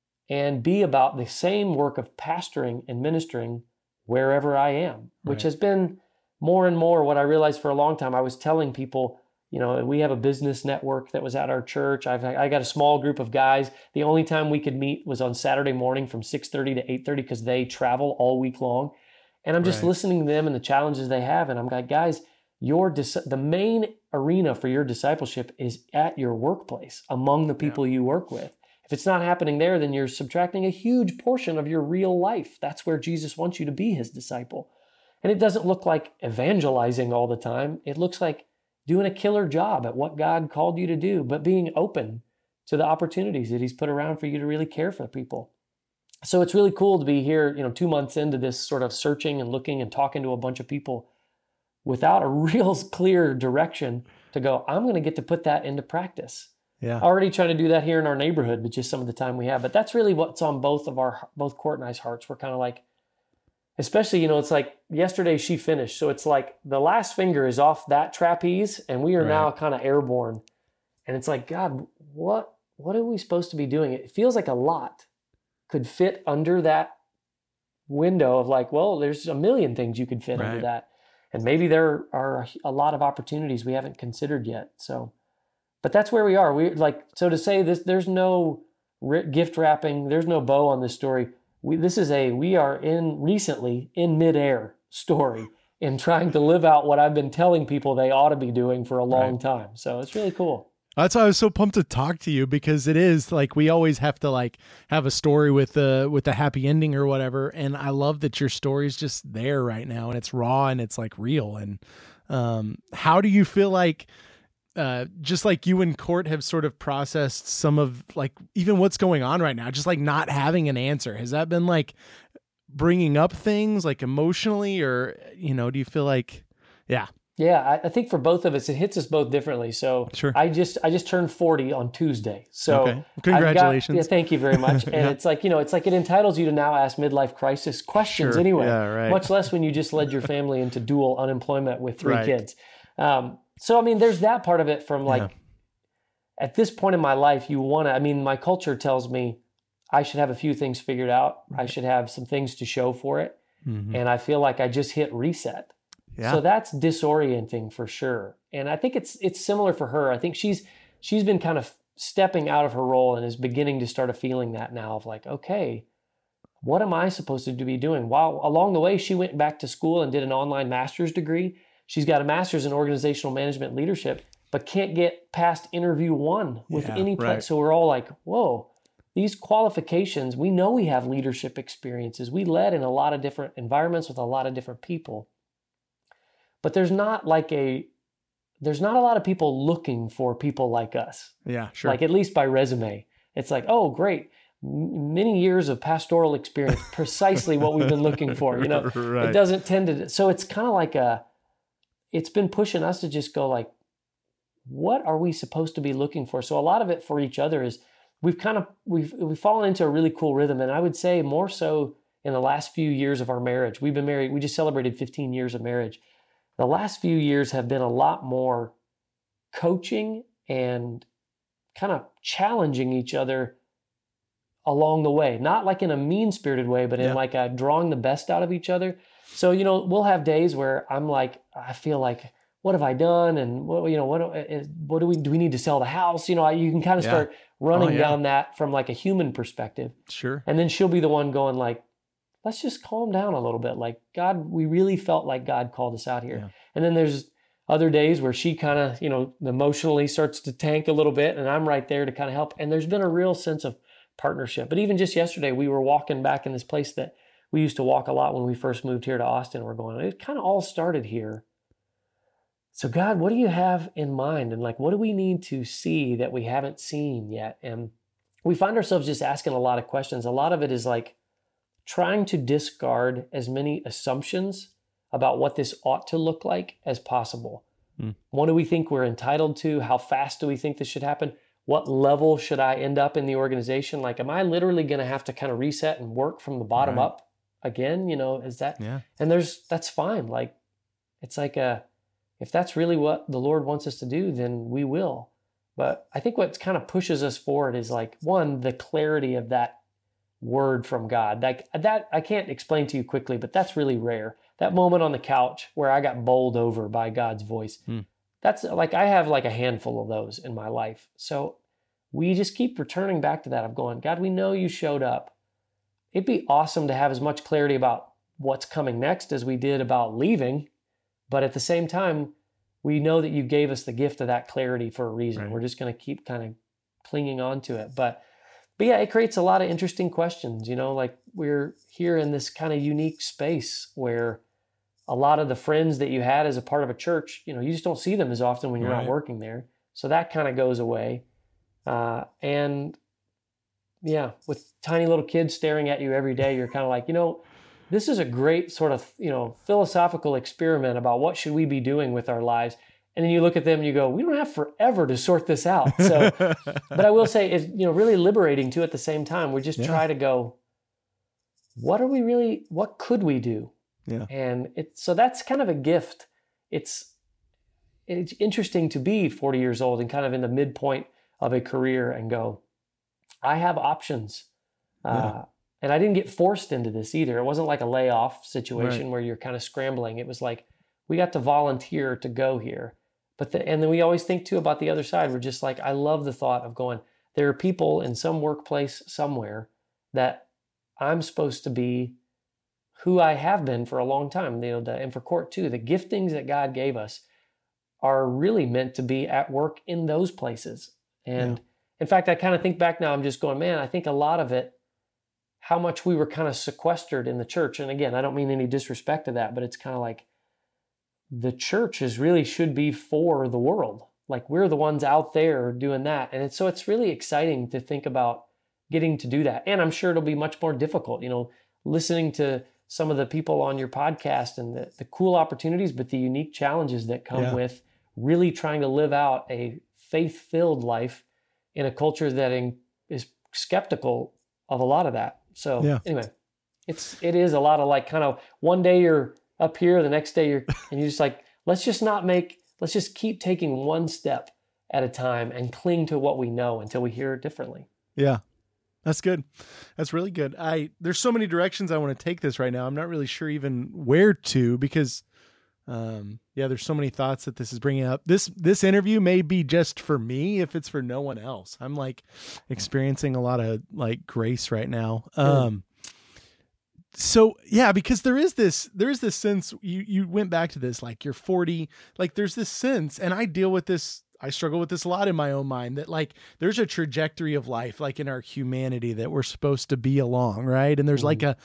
and be about the same work of pastoring and ministering wherever I am, which
Right.
has been more and more what I realized for a long time. I was telling people, you know, we have a business network that was at our church. I've I got a small group of guys. The only time we could meet was on Saturday morning from six thirty to eight thirty because they travel all week long. And I'm just
Right.
listening to them and the challenges they have. And I'm like, guys, your dis- the main arena for your discipleship is at your workplace, among the people you work with. If it's not happening there, then you're subtracting a huge portion of your real life. That's where Jesus wants you to be his disciple. And it doesn't look like evangelizing all the time. It looks like doing a killer job at what God called you to do, but being open to the opportunities that he's put around for you to really care for people. So it's really cool to be here, you know, two months into this sort of searching and looking and talking to a bunch of people without a real clear direction to go, I'm going to get to put that into practice.
Yeah.
Already trying to do that here in our neighborhood with just some of the time we have. But that's really what's on both of our, both Court and I's hearts. We're kind of like, especially, you know, it's like yesterday she finished. So it's like the last finger is off that trapeze and we are
Right.
now kind of airborne. And it's like, God, what, what are we supposed to be doing? It feels like a lot could fit under that window of like, well, there's a million things you could fit
Right.
under that. And maybe there are a lot of opportunities we haven't considered yet. So, but that's where we are. We like, so to say this, there's no ri- gift wrapping. There's no bow on this story. We, this is a, we are in recently in midair story in trying to live out what I've been telling people they ought to be doing for a long
Right.
time. So it's really cool.
That's why I was so pumped to talk to you, because it is like we always have to like have a story with the with a happy ending or whatever. And I love that your story is just there right now and it's raw and it's like real. And um, how do you feel like, uh, just like you and Court have sort of processed some of like even what's going on right now, just like not having an answer? Has that been like bringing up things like emotionally, or, you know, do you feel like, yeah.
Yeah, I, I think for both of us, it hits us both differently. So
Sure.
I just I just turned forty on Tuesday. So
Okay.
I've got-
Congratulations.
yeah, thank you very much. And
Yeah.
it's like, you know, it's like it entitles you to now ask midlife crisis questions
Sure.
anyway.
Yeah, right.
Much less when you just led your family into dual unemployment with three
Right.
kids. Um, so I mean, there's that part of it from like,
Yeah.
at this point in my life, you want to. I mean, my culture tells me I should have a few things figured out. I should have some things to show for it.
Mhm.
And I feel like I just hit reset.
Yeah.
So that's disorienting for sure. And I think it's it's similar for her. I think she's she's been kind of stepping out of her role and is beginning to start a feeling that now of like, okay, what am I supposed to be doing? While along the way, she went back to school and did an online master's degree. She's got a master's in organizational management leadership, but can't get past interview one with
Yeah,
any place.
right.
So we're all like, whoa, these qualifications, we know we have leadership experiences. We led in a lot of different environments with a lot of different people. But there's not like a, there's not a lot of people looking for people like us,
Yeah, sure.
like at least by resume. It's like, oh, great, M- many years of pastoral experience, precisely what we've been looking for. You know,
Right.
it doesn't tend to. So it's kind of like a, it's been pushing us to just go like, what are we supposed to be looking for? So a lot of it for each other is we've kind of we've we've fallen into a really cool rhythm, and I would say more so in the last few years of our marriage. We've been married. We just celebrated fifteen years of marriage. The last few years have been a lot more coaching and kind of challenging each other along the way, not like in a mean-spirited way, but in
Yeah.
like a drawing the best out of each other. So, you know, we'll have days where I'm like, I feel like, what have I done? And what, you know, what, is- what do we, do we need to sell the house? You know, I, you can kind of
Yeah.
start running
Oh, yeah.
down that from like a human perspective.
Sure.
And then she'll be the one going like, let's just calm down a little bit. Like, God, we really felt like God called us out here.
Yeah.
And then there's other days where she kind of, you know, emotionally starts to tank a little bit, and I'm right there to kind of help. And there's been a real sense of partnership. But even just yesterday, we were walking back in this place that we used to walk a lot when we first moved here to Austin. We're going, it kind of all started here. So God, what do you have in mind? And like, what do we need to see that we haven't seen yet? And we find ourselves just asking a lot of questions. A lot of it is like trying to discard as many assumptions about what this ought to look like as possible.
Hmm.
What do we think we're entitled to? How fast do we think this should happen? What level should I end up in the organization? Like, am I literally going to have to kind of reset and work from the bottom
Right.
up again? You know, is that,
Yeah.
and there's, that's fine. Like, it's like a, if that's really what the Lord wants us to do, then we will. But I think what kind of pushes us forward is like, one, the clarity of that word from God. Like that, I can't explain to you quickly, but that's really rare. That moment on the couch where I got bowled over by God's voice. Hmm. That's like, I have like a handful of those in my life. So we just keep returning back to that of going, God, we know you showed up. It'd be awesome to have as much clarity about what's coming next as we did about leaving. But at the same time, we know that you gave us the gift of that clarity for a reason. Right. We're just going to keep kind of clinging on to it. But, but yeah, it creates a lot of interesting questions. You know, like we're here in this kind of unique space where a lot of the friends that you had as a part of a church, you know, you just don't see them as often when you're right. not working there. So that kind of goes away. Uh, and yeah, with tiny little kids staring at you every day, you're kind of like, you know, this is a great sort of, you know, philosophical experiment about what should we be doing with our lives. And then you look at them and you go, we don't have forever to sort this out. So, but I will say it's, you know, really liberating too at the same time. We just yeah. try to go, what are we really, what could we do?
Yeah.
And it's, so that's kind of a gift. It's, it's interesting to be forty years old and kind of in the midpoint of a career and go, I have options. Yeah. Uh, And I didn't get forced into this either. It wasn't like a layoff situation right. where you're kind of scrambling. It was like, we got to volunteer to go here. But the, and then we always think too about the other side. We're just like, I love the thought of going, there are people in some workplace somewhere that I'm supposed to be who I have been for a long time. You know, the, and for Court too, the giftings that God gave us are really meant to be at work in those places. And yeah. in fact, I kind of think back now, I'm just going, man, I think a lot of it, how much we were kind of sequestered in the church. And again, I don't mean any disrespect to that, but it's kind of like the church is really should be for the world. Like we're the ones out there doing that. And it's, so it's really exciting to think about getting to do that. And I'm sure it'll be much more difficult, you know, listening to some of the people on your podcast and the, the cool opportunities, but the unique challenges that come yeah. with really trying to live out a faith-filled life in a culture that in, is skeptical of a lot of that. So yeah. anyway, it's, it is a lot of like kind of one day you're up here, the next day you're, and you're just like, let's just not make, let's just keep taking one step at a time and cling to what we know until we hear it differently.
Yeah, that's good. That's really good. I, there's so many directions I want to take this right now. I'm not really sure even where to, because um, yeah, there's so many thoughts that this is bringing up. This, this interview may be just for me if it's for no one else. I'm like experiencing a lot of like grace right now. Um, so yeah, because there is this, there is this sense you, you went back to this, like you're forty, like there's this sense, and I deal with this, I struggle with this a lot in my own mind, that like there's a trajectory of life, like in our humanity that we're supposed to be along. Right. And there's mm. like a,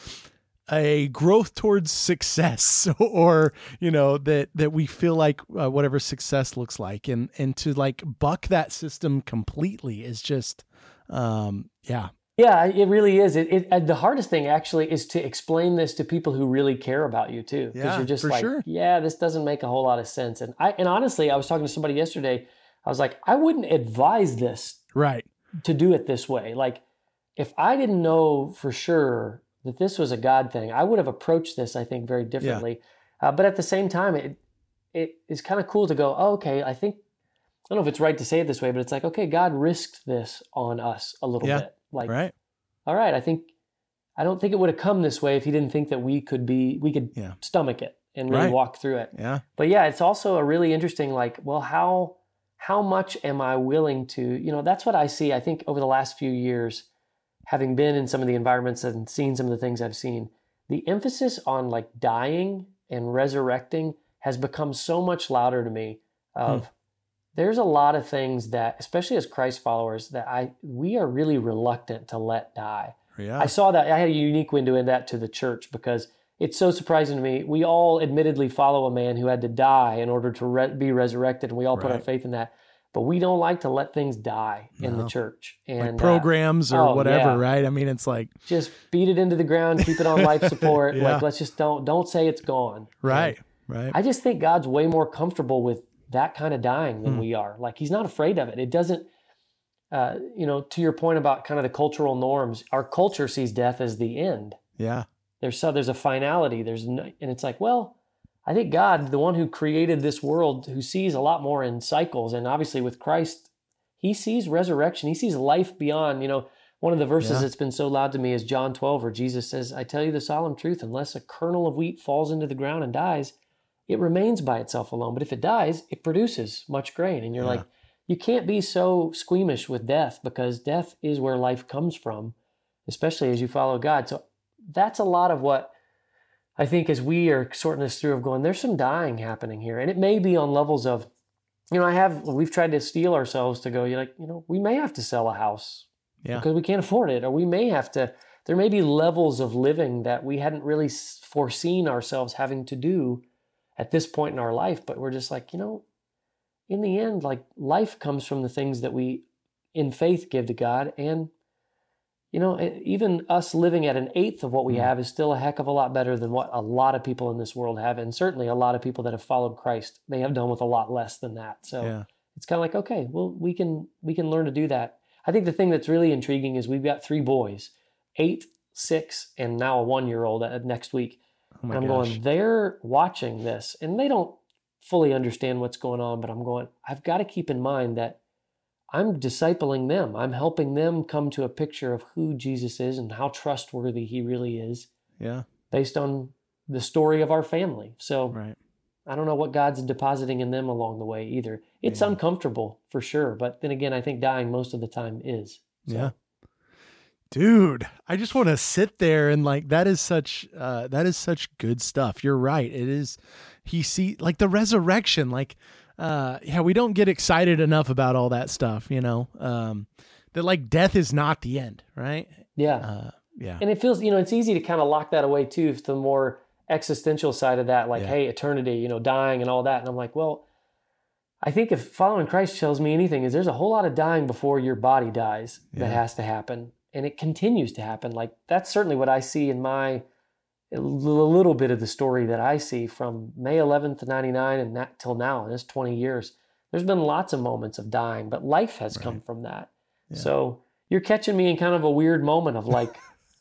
a growth towards success, or, you know, that, that we feel like uh, whatever success looks like, and, and to like buck that system completely is just, um, yeah.
Yeah, it really is. It, it the hardest thing actually is to explain this to people who really care about you too. Because
yeah,
you're just
for
like,
sure.
yeah, this doesn't make a whole lot of sense. And I, and honestly, I was talking to somebody yesterday. I was like, I wouldn't advise this
right
to do it this way. Like if I didn't know for sure that this was a God thing, I would have approached this, I think, very differently. Yeah. Uh, but at the same time, it it is kind of cool to go, oh, okay, I think, I don't know if it's right to say it this way, but it's like, okay, God risked this on us a little
yeah.
bit. Like,
right.
all right, I think, I don't think it would have come this way if he didn't think that we could be, we could
yeah.
stomach it and really
right.
walk through it.
Yeah.
But yeah, it's also a really interesting, like, well, how, how much am I willing to, you know, that's what I see, I think over the last few years, having been in some of the environments and seen some of the things I've seen, the emphasis on like dying and resurrecting has become so much louder to me of, hmm. there's a lot of things that, especially as Christ followers, that I we are really reluctant to let die.
Yeah.
I saw that, I had a unique window in that to the church, because it's so surprising to me. We all admittedly follow a man who had to die in order to re- be resurrected, and we all put
right.
our faith in that. But we don't like to let things die no. in the church. And
like programs uh, or
oh,
whatever,
yeah.
right? I mean, it's like
just beat it into the ground, keep it on life support. yeah. Like, let's just don't don't say it's gone.
Right,
and
right.
I just think God's way more comfortable with that kind of dying than hmm. we are. Like, he's not afraid of it. It doesn't, uh, you know, to your point about kind of the cultural norms, our culture sees death as the end.
Yeah.
There's so there's a finality. There's no, and it's like, well, I think God, the one who created this world, who sees a lot more in cycles, and obviously with Christ, he sees resurrection. He sees life beyond, you know, one of the verses
Yeah.
that's been so loud to me is John twelve, where Jesus says, I tell you the solemn truth, unless a kernel of wheat falls into the ground and dies, it remains by itself alone. But if it dies, it produces much grain. And you're
Yeah.
like, you can't be so squeamish with death, because death is where life comes from, especially as you follow God. So that's a lot of what I think as we are sorting this through of going, there's some dying happening here. And it may be on levels of, you know, I have, we've tried to steel ourselves to go, you're like, you know, we may have to sell a house
Yeah.
because we can't afford it. Or we may have to, there may be levels of living that we hadn't really foreseen ourselves having to do at this point in our life. But we're just like, you know, in the end, like life comes from the things that we in faith give to God. And, you know, even us living at an eighth of what we have is still a heck of a lot better than what a lot of people in this world have. And certainly a lot of people that have followed Christ, they have done with a lot less than that. So
Yeah.
it's kind of like, okay, well, we can, we can learn to do that. I think the thing that's really intriguing is we've got three boys, eight, six, and now a one-year-old next week.
Oh my
and I'm
gosh.
going, they're watching this and they don't fully understand what's going on, but I'm going, I've got to keep in mind that I'm discipling them. I'm helping them come to a picture of who Jesus is and how trustworthy he really is
Yeah.
based on the story of our family. So
Right.
I don't know what God's depositing in them along the way either. It's
Yeah.
uncomfortable for sure. But then again, I think dying most of the time is. So.
Yeah. Dude, I just want to sit there and like, that is such, uh, that is such good stuff. You're right. It is, he see like the resurrection, like, uh, yeah, we don't get excited enough about all that stuff, you know, um, that like death is not the end. Right.
Yeah.
Uh, yeah.
And it feels, you know, it's easy to kind of lock that away too, if the more existential side of that, like,
Yeah.
hey, eternity, you know, dying and all that. And I'm like, well, I think if following Christ tells me anything, is there's a whole lot of dying before your body dies that
Yeah.
has to happen. And it continues to happen. Like that's certainly what I see in my, a little bit of the story that I see from May eleventh, ninety-nine and that till now, and it's twenty years. There's been lots of moments of dying, but life has come
Right.
from that.
Yeah.
So you're catching me in kind of a weird moment of like,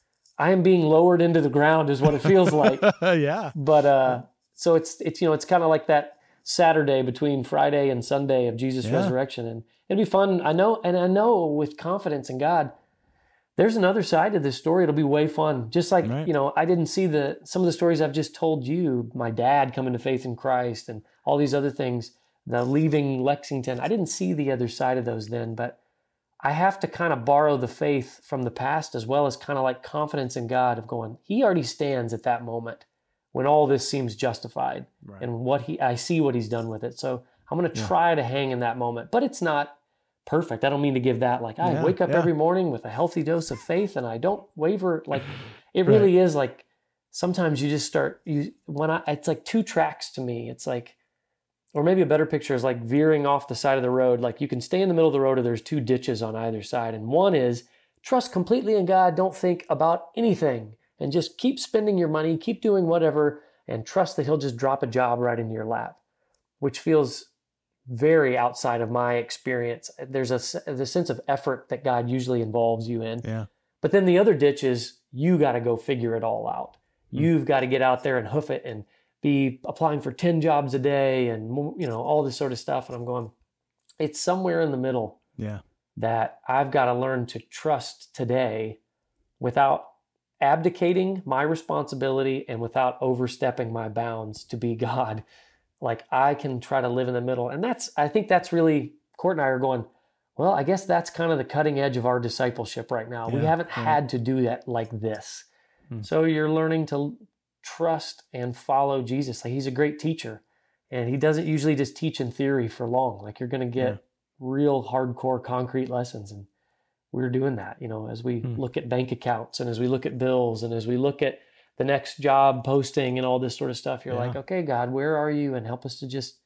I am being lowered into the ground is what it feels like.
Yeah.
But uh, so it's, it's, you know, it's kind of like that Saturday between Friday and Sunday of Jesus'
Yeah.
resurrection. And it'd be fun. I know, and I know with confidence in God, there's another side to this story. It'll be way fun. Just like,
Right.
you know, I didn't see the, some of the stories I've just told you, my dad coming to faith in Christ and all these other things, the leaving Lexington. I didn't see the other side of those then, but I have to kind of borrow the faith from the past as well as kind of like confidence in God of going, he already stands at that moment when all this seems justified
Right.
and what he, I see what he's done with it. So I'm going to
Yeah.
try to hang in that moment, but it's not perfect. I don't mean to give that like, I
Yeah,
wake up
yeah.
every morning with a healthy dose of faith and I don't waver. Like it really is like, sometimes you just start, you, when I, it's like two tracks to me. It's like, or maybe a better picture is like veering off the side of the road. Like you can stay in the middle of the road or there's two ditches on either side. And one is trust completely in God. Don't think about anything and just keep spending your money, keep doing whatever, and trust that he'll just drop a job right into your lap, which feels very outside of my experience. There's a the sense of effort that God usually involves you in.
Yeah.
But then the other ditch is you got to go figure it all out. You've got to get out there and hoof it and be applying for ten jobs a day and, you know, all this sort of stuff. And I'm going, it's somewhere in the middle
Yeah.
that I've got to learn to trust today without abdicating my responsibility and without overstepping my bounds to be God. Like I can try to live in the middle. And that's, I think that's really, Court and I are going, well, I guess that's kind of the cutting edge of our discipleship right now. We
Yeah,
haven't
yeah.
had to do that like this.
Hmm.
So you're learning to trust and follow Jesus. Like he's a great teacher and he doesn't usually just teach in theory for long. Like you're going to get
Yeah.
real hardcore concrete lessons. And we're doing that, you know, as we
Hmm.
look at bank accounts and as we look at bills and as we look at the next job posting and all this sort of stuff, you're
Yeah.
like, okay, God, where are you? And help us to just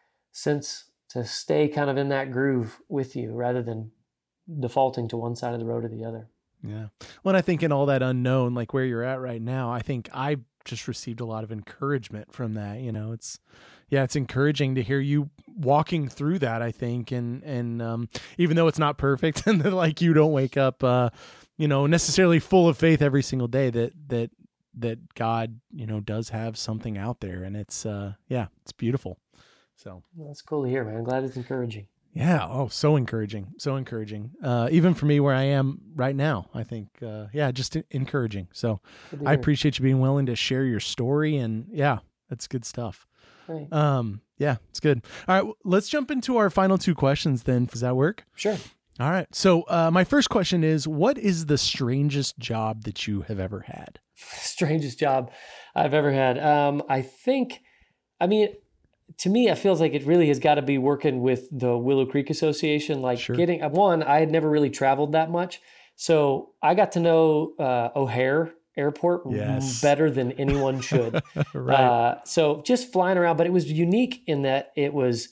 sense, to stay kind of in that groove with you rather than defaulting to one side of the road or the other.
Yeah. When I think in all that unknown, like where you're at right now, I think I just received a lot of encouragement from that. You know, it's, yeah, it's encouraging to hear you walking through that, I think. And, and, um, even though it's not perfect and that like you don't wake up, uh, you know, necessarily full of faith every single day, that, that, that God, you know, does have something out there, and it's, uh, yeah, it's beautiful. So
That's cool to hear, man. I'm glad it's encouraging.
Yeah. Oh, so encouraging. So encouraging. Uh, even for me where I am right now, I think, uh, yeah, just encouraging. So I appreciate you being willing to share your story, and yeah, that's good stuff.
Right.
Um, yeah, it's good. All right. Let's jump into our final two questions then. Does that work?
Sure.
All right. So, uh, my first question is, what is the strangest job that you have ever had?
Strangest job I've ever had. Um, I think, I mean, to me, it feels like it really has got to be working with the Willow Creek Association. Like
Sure.
getting, one, I had never really traveled that much. So I got to know uh, O'Hare Airport
Yes.
better than anyone should.
Right.
Uh, so just flying around, but it was unique in that it was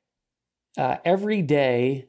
uh, every day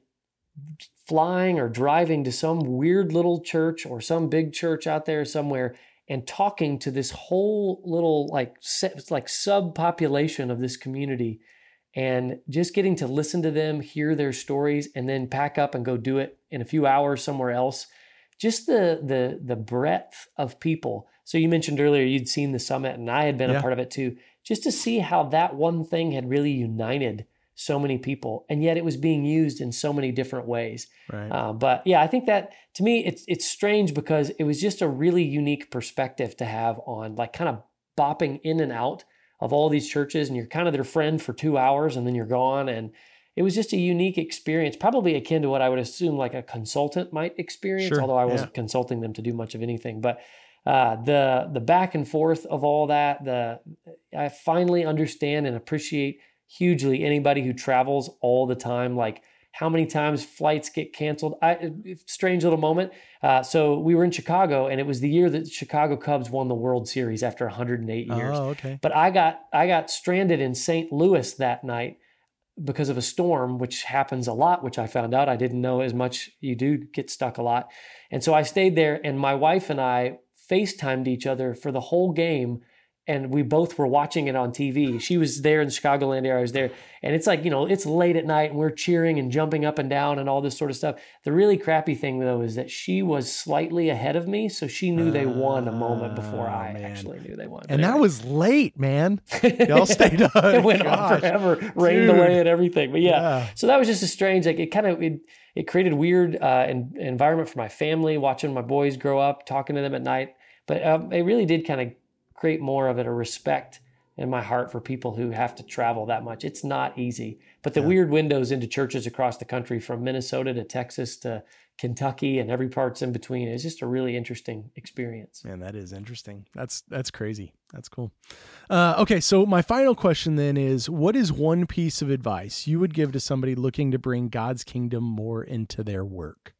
flying or driving to some weird little church or some big church out there somewhere and talking to this whole little like like subpopulation of this community, and just getting to listen to them, hear their stories, and then pack up and go do it in a few hours somewhere else. Just the the the breadth of people. So you mentioned earlier you'd seen the summit, and I had been
Yeah.
a part of it too. Just to see how that one thing had really united so many people, and yet it was being used in so many different ways.
Right.
Uh, but yeah, I think that to me, it's it's strange because it was just a really unique perspective to have on like kind of bopping in and out of all these churches, and you're kind of their friend for two hours and then you're gone. And it was just a unique experience, probably akin to what I would assume like a consultant might experience,
Sure,
although I wasn't
yeah.
consulting them to do much of anything. But uh, the the back and forth of all that, the I finally understand and appreciate hugely anybody who travels all the time, like how many times flights get canceled. I, strange little moment. Uh, so we were in Chicago, and it was the year that the Chicago Cubs won the World Series after one hundred eight years.
Oh, okay.
But I got I got stranded in Saint Louis that night because of a storm, which happens a lot, which I found out. I didn't know as much. You do get stuck a lot. And so I stayed there, and my wife and I FaceTimed each other for the whole game. And we both were watching it on T V. She was there in the Chicagoland area. I was there. And it's like, you know, it's late at night and we're cheering and jumping up and down and all this sort of stuff. The really crappy thing, though, is that she was slightly ahead of me. So she knew they won a moment before
Oh,
I
man.
actually knew they won. But
And that
anyway.
was late, man. Y'all stayed up.
It went
Gosh.
on forever, rained
Dude.
away and everything. But yeah,
Yeah.
so that was just a strange, like it kind of, it, it created weird uh, en- environment for my family, watching my boys grow up, talking to them at night. But um, it really did kind of create more of it, a respect in my heart for people who have to travel that much. It's not easy. But the
Yeah.
weird windows into churches across the country, from Minnesota to Texas to Kentucky and every part's in between, is just a really interesting experience.
Man, that is interesting. That's that's crazy. That's cool. Uh, okay, so my final question then is, what is one piece of advice you would give to somebody looking to bring God's kingdom more into their work?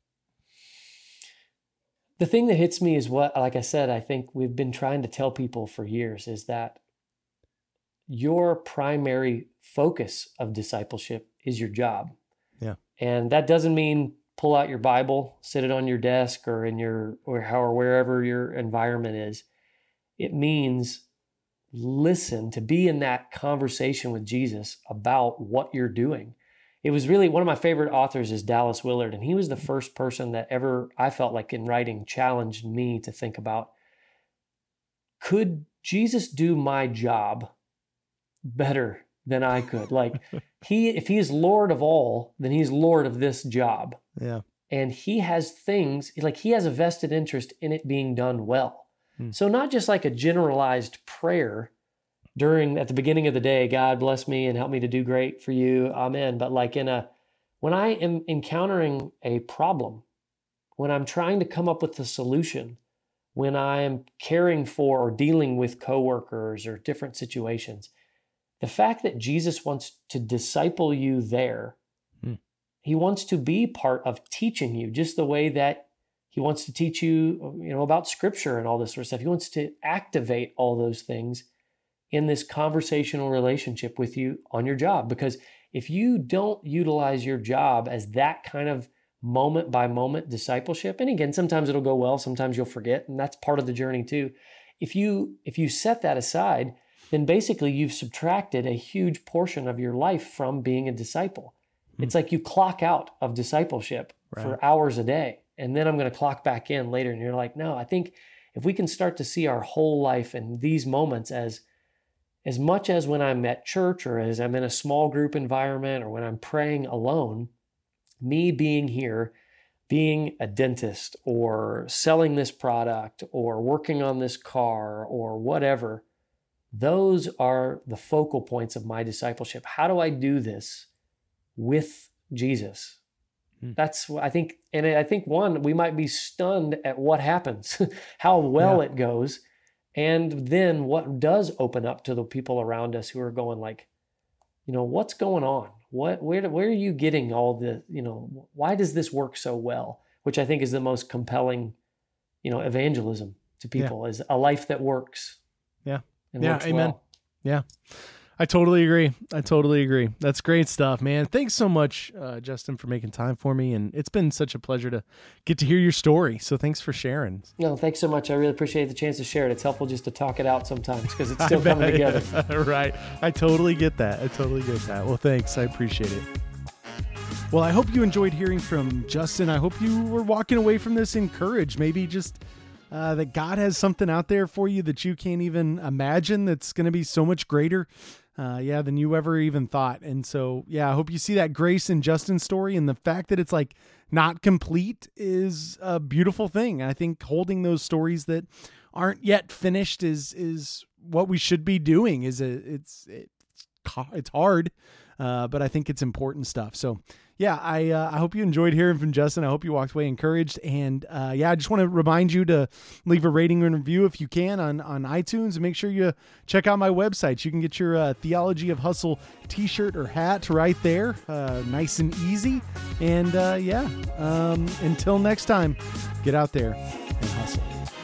The thing that hits me is what, like I said, I think we've been trying to tell people for years, is that your primary focus of discipleship is your job.
Yeah.
And that doesn't mean pull out your Bible, sit it on your desk or in your, or how, or wherever your environment is. It means listen, to be in that conversation with Jesus about what you're doing. It was really, one of my favorite authors is Dallas Willard, and he was the first person that ever, I felt like in writing, challenged me to think about, could Jesus do my job better than I could? Like he, if he is Lord of all, then he's Lord of this job.
Yeah.
And he has things, like he has a vested interest in it being done well.
Hmm.
So not just like a generalized prayer during, at the beginning of the day, God bless me and help me to do great for you, amen. But like in a, when I am encountering a problem, when I'm trying to come up with a solution, when I am caring for or dealing with coworkers or different situations, the fact that Jesus wants to disciple you there,
Hmm.
he wants to be part of teaching you, just the way that he wants to teach you, you know, about scripture and all this sort of stuff. He wants to activate all those things in this conversational relationship with you on your job. Because if you don't utilize your job as that kind of moment by moment discipleship, and again, sometimes it'll go well, sometimes you'll forget, and that's part of the journey too. If you if you set that aside, then basically you've subtracted a huge portion of your life from being a disciple. Hmm. It's like you clock out of discipleship right. for hours a day, and then I'm going to clock back in later. And you're like, no, I think if we can start to see our whole life and these moments as as much as when I'm at church or as I'm in a small group environment or when I'm praying alone, me being here, being a dentist or selling this product or working on this car or whatever, those are the focal points of my discipleship. How do I do this with Jesus? Hmm. That's, I think, and I think one, we might be stunned at what happens, how well yeah. it goes. And then what does open up to the people around us who are going like, you know, what's going on? What, where, where are you getting all the, you know, why does this work so well? Which I think is the most compelling, you know, evangelism to people yeah. is a life that works.
Yeah.
And
yeah.
works
Amen.
Well.
Yeah. I totally agree. I totally agree. That's great stuff, man. Thanks so much, uh, Justin, for making time for me. And it's been such a pleasure to get to hear your story. So thanks for sharing.
No, thanks so much. I really appreciate the chance to share it. It's helpful just to talk it out sometimes because it's still coming together.
Right. I totally get that. I totally get that. Well, thanks. I appreciate it. Well, I hope you enjoyed hearing from Justin. I hope you were walking away from this encouraged, maybe just uh, that God has something out there for you that you can't even imagine that's going to be so much greater uh, yeah, than you ever even thought. And so, yeah, I hope you see that grace in Justin's story, and the fact that it's like not complete is a beautiful thing. I think holding those stories that aren't yet finished is is what we should be doing. Is a, it's it's it's hard, uh, but I think it's important stuff. So, yeah, I uh, I hope you enjoyed hearing from Justin. I hope you walked away encouraged. And uh, yeah, I just want to remind you to leave a rating and review if you can on, on iTunes, and make sure you check out my website. You can get your uh, Theology of Hustle t-shirt or hat right there, uh, nice and easy. And uh, yeah, um, until next time, get out there and hustle.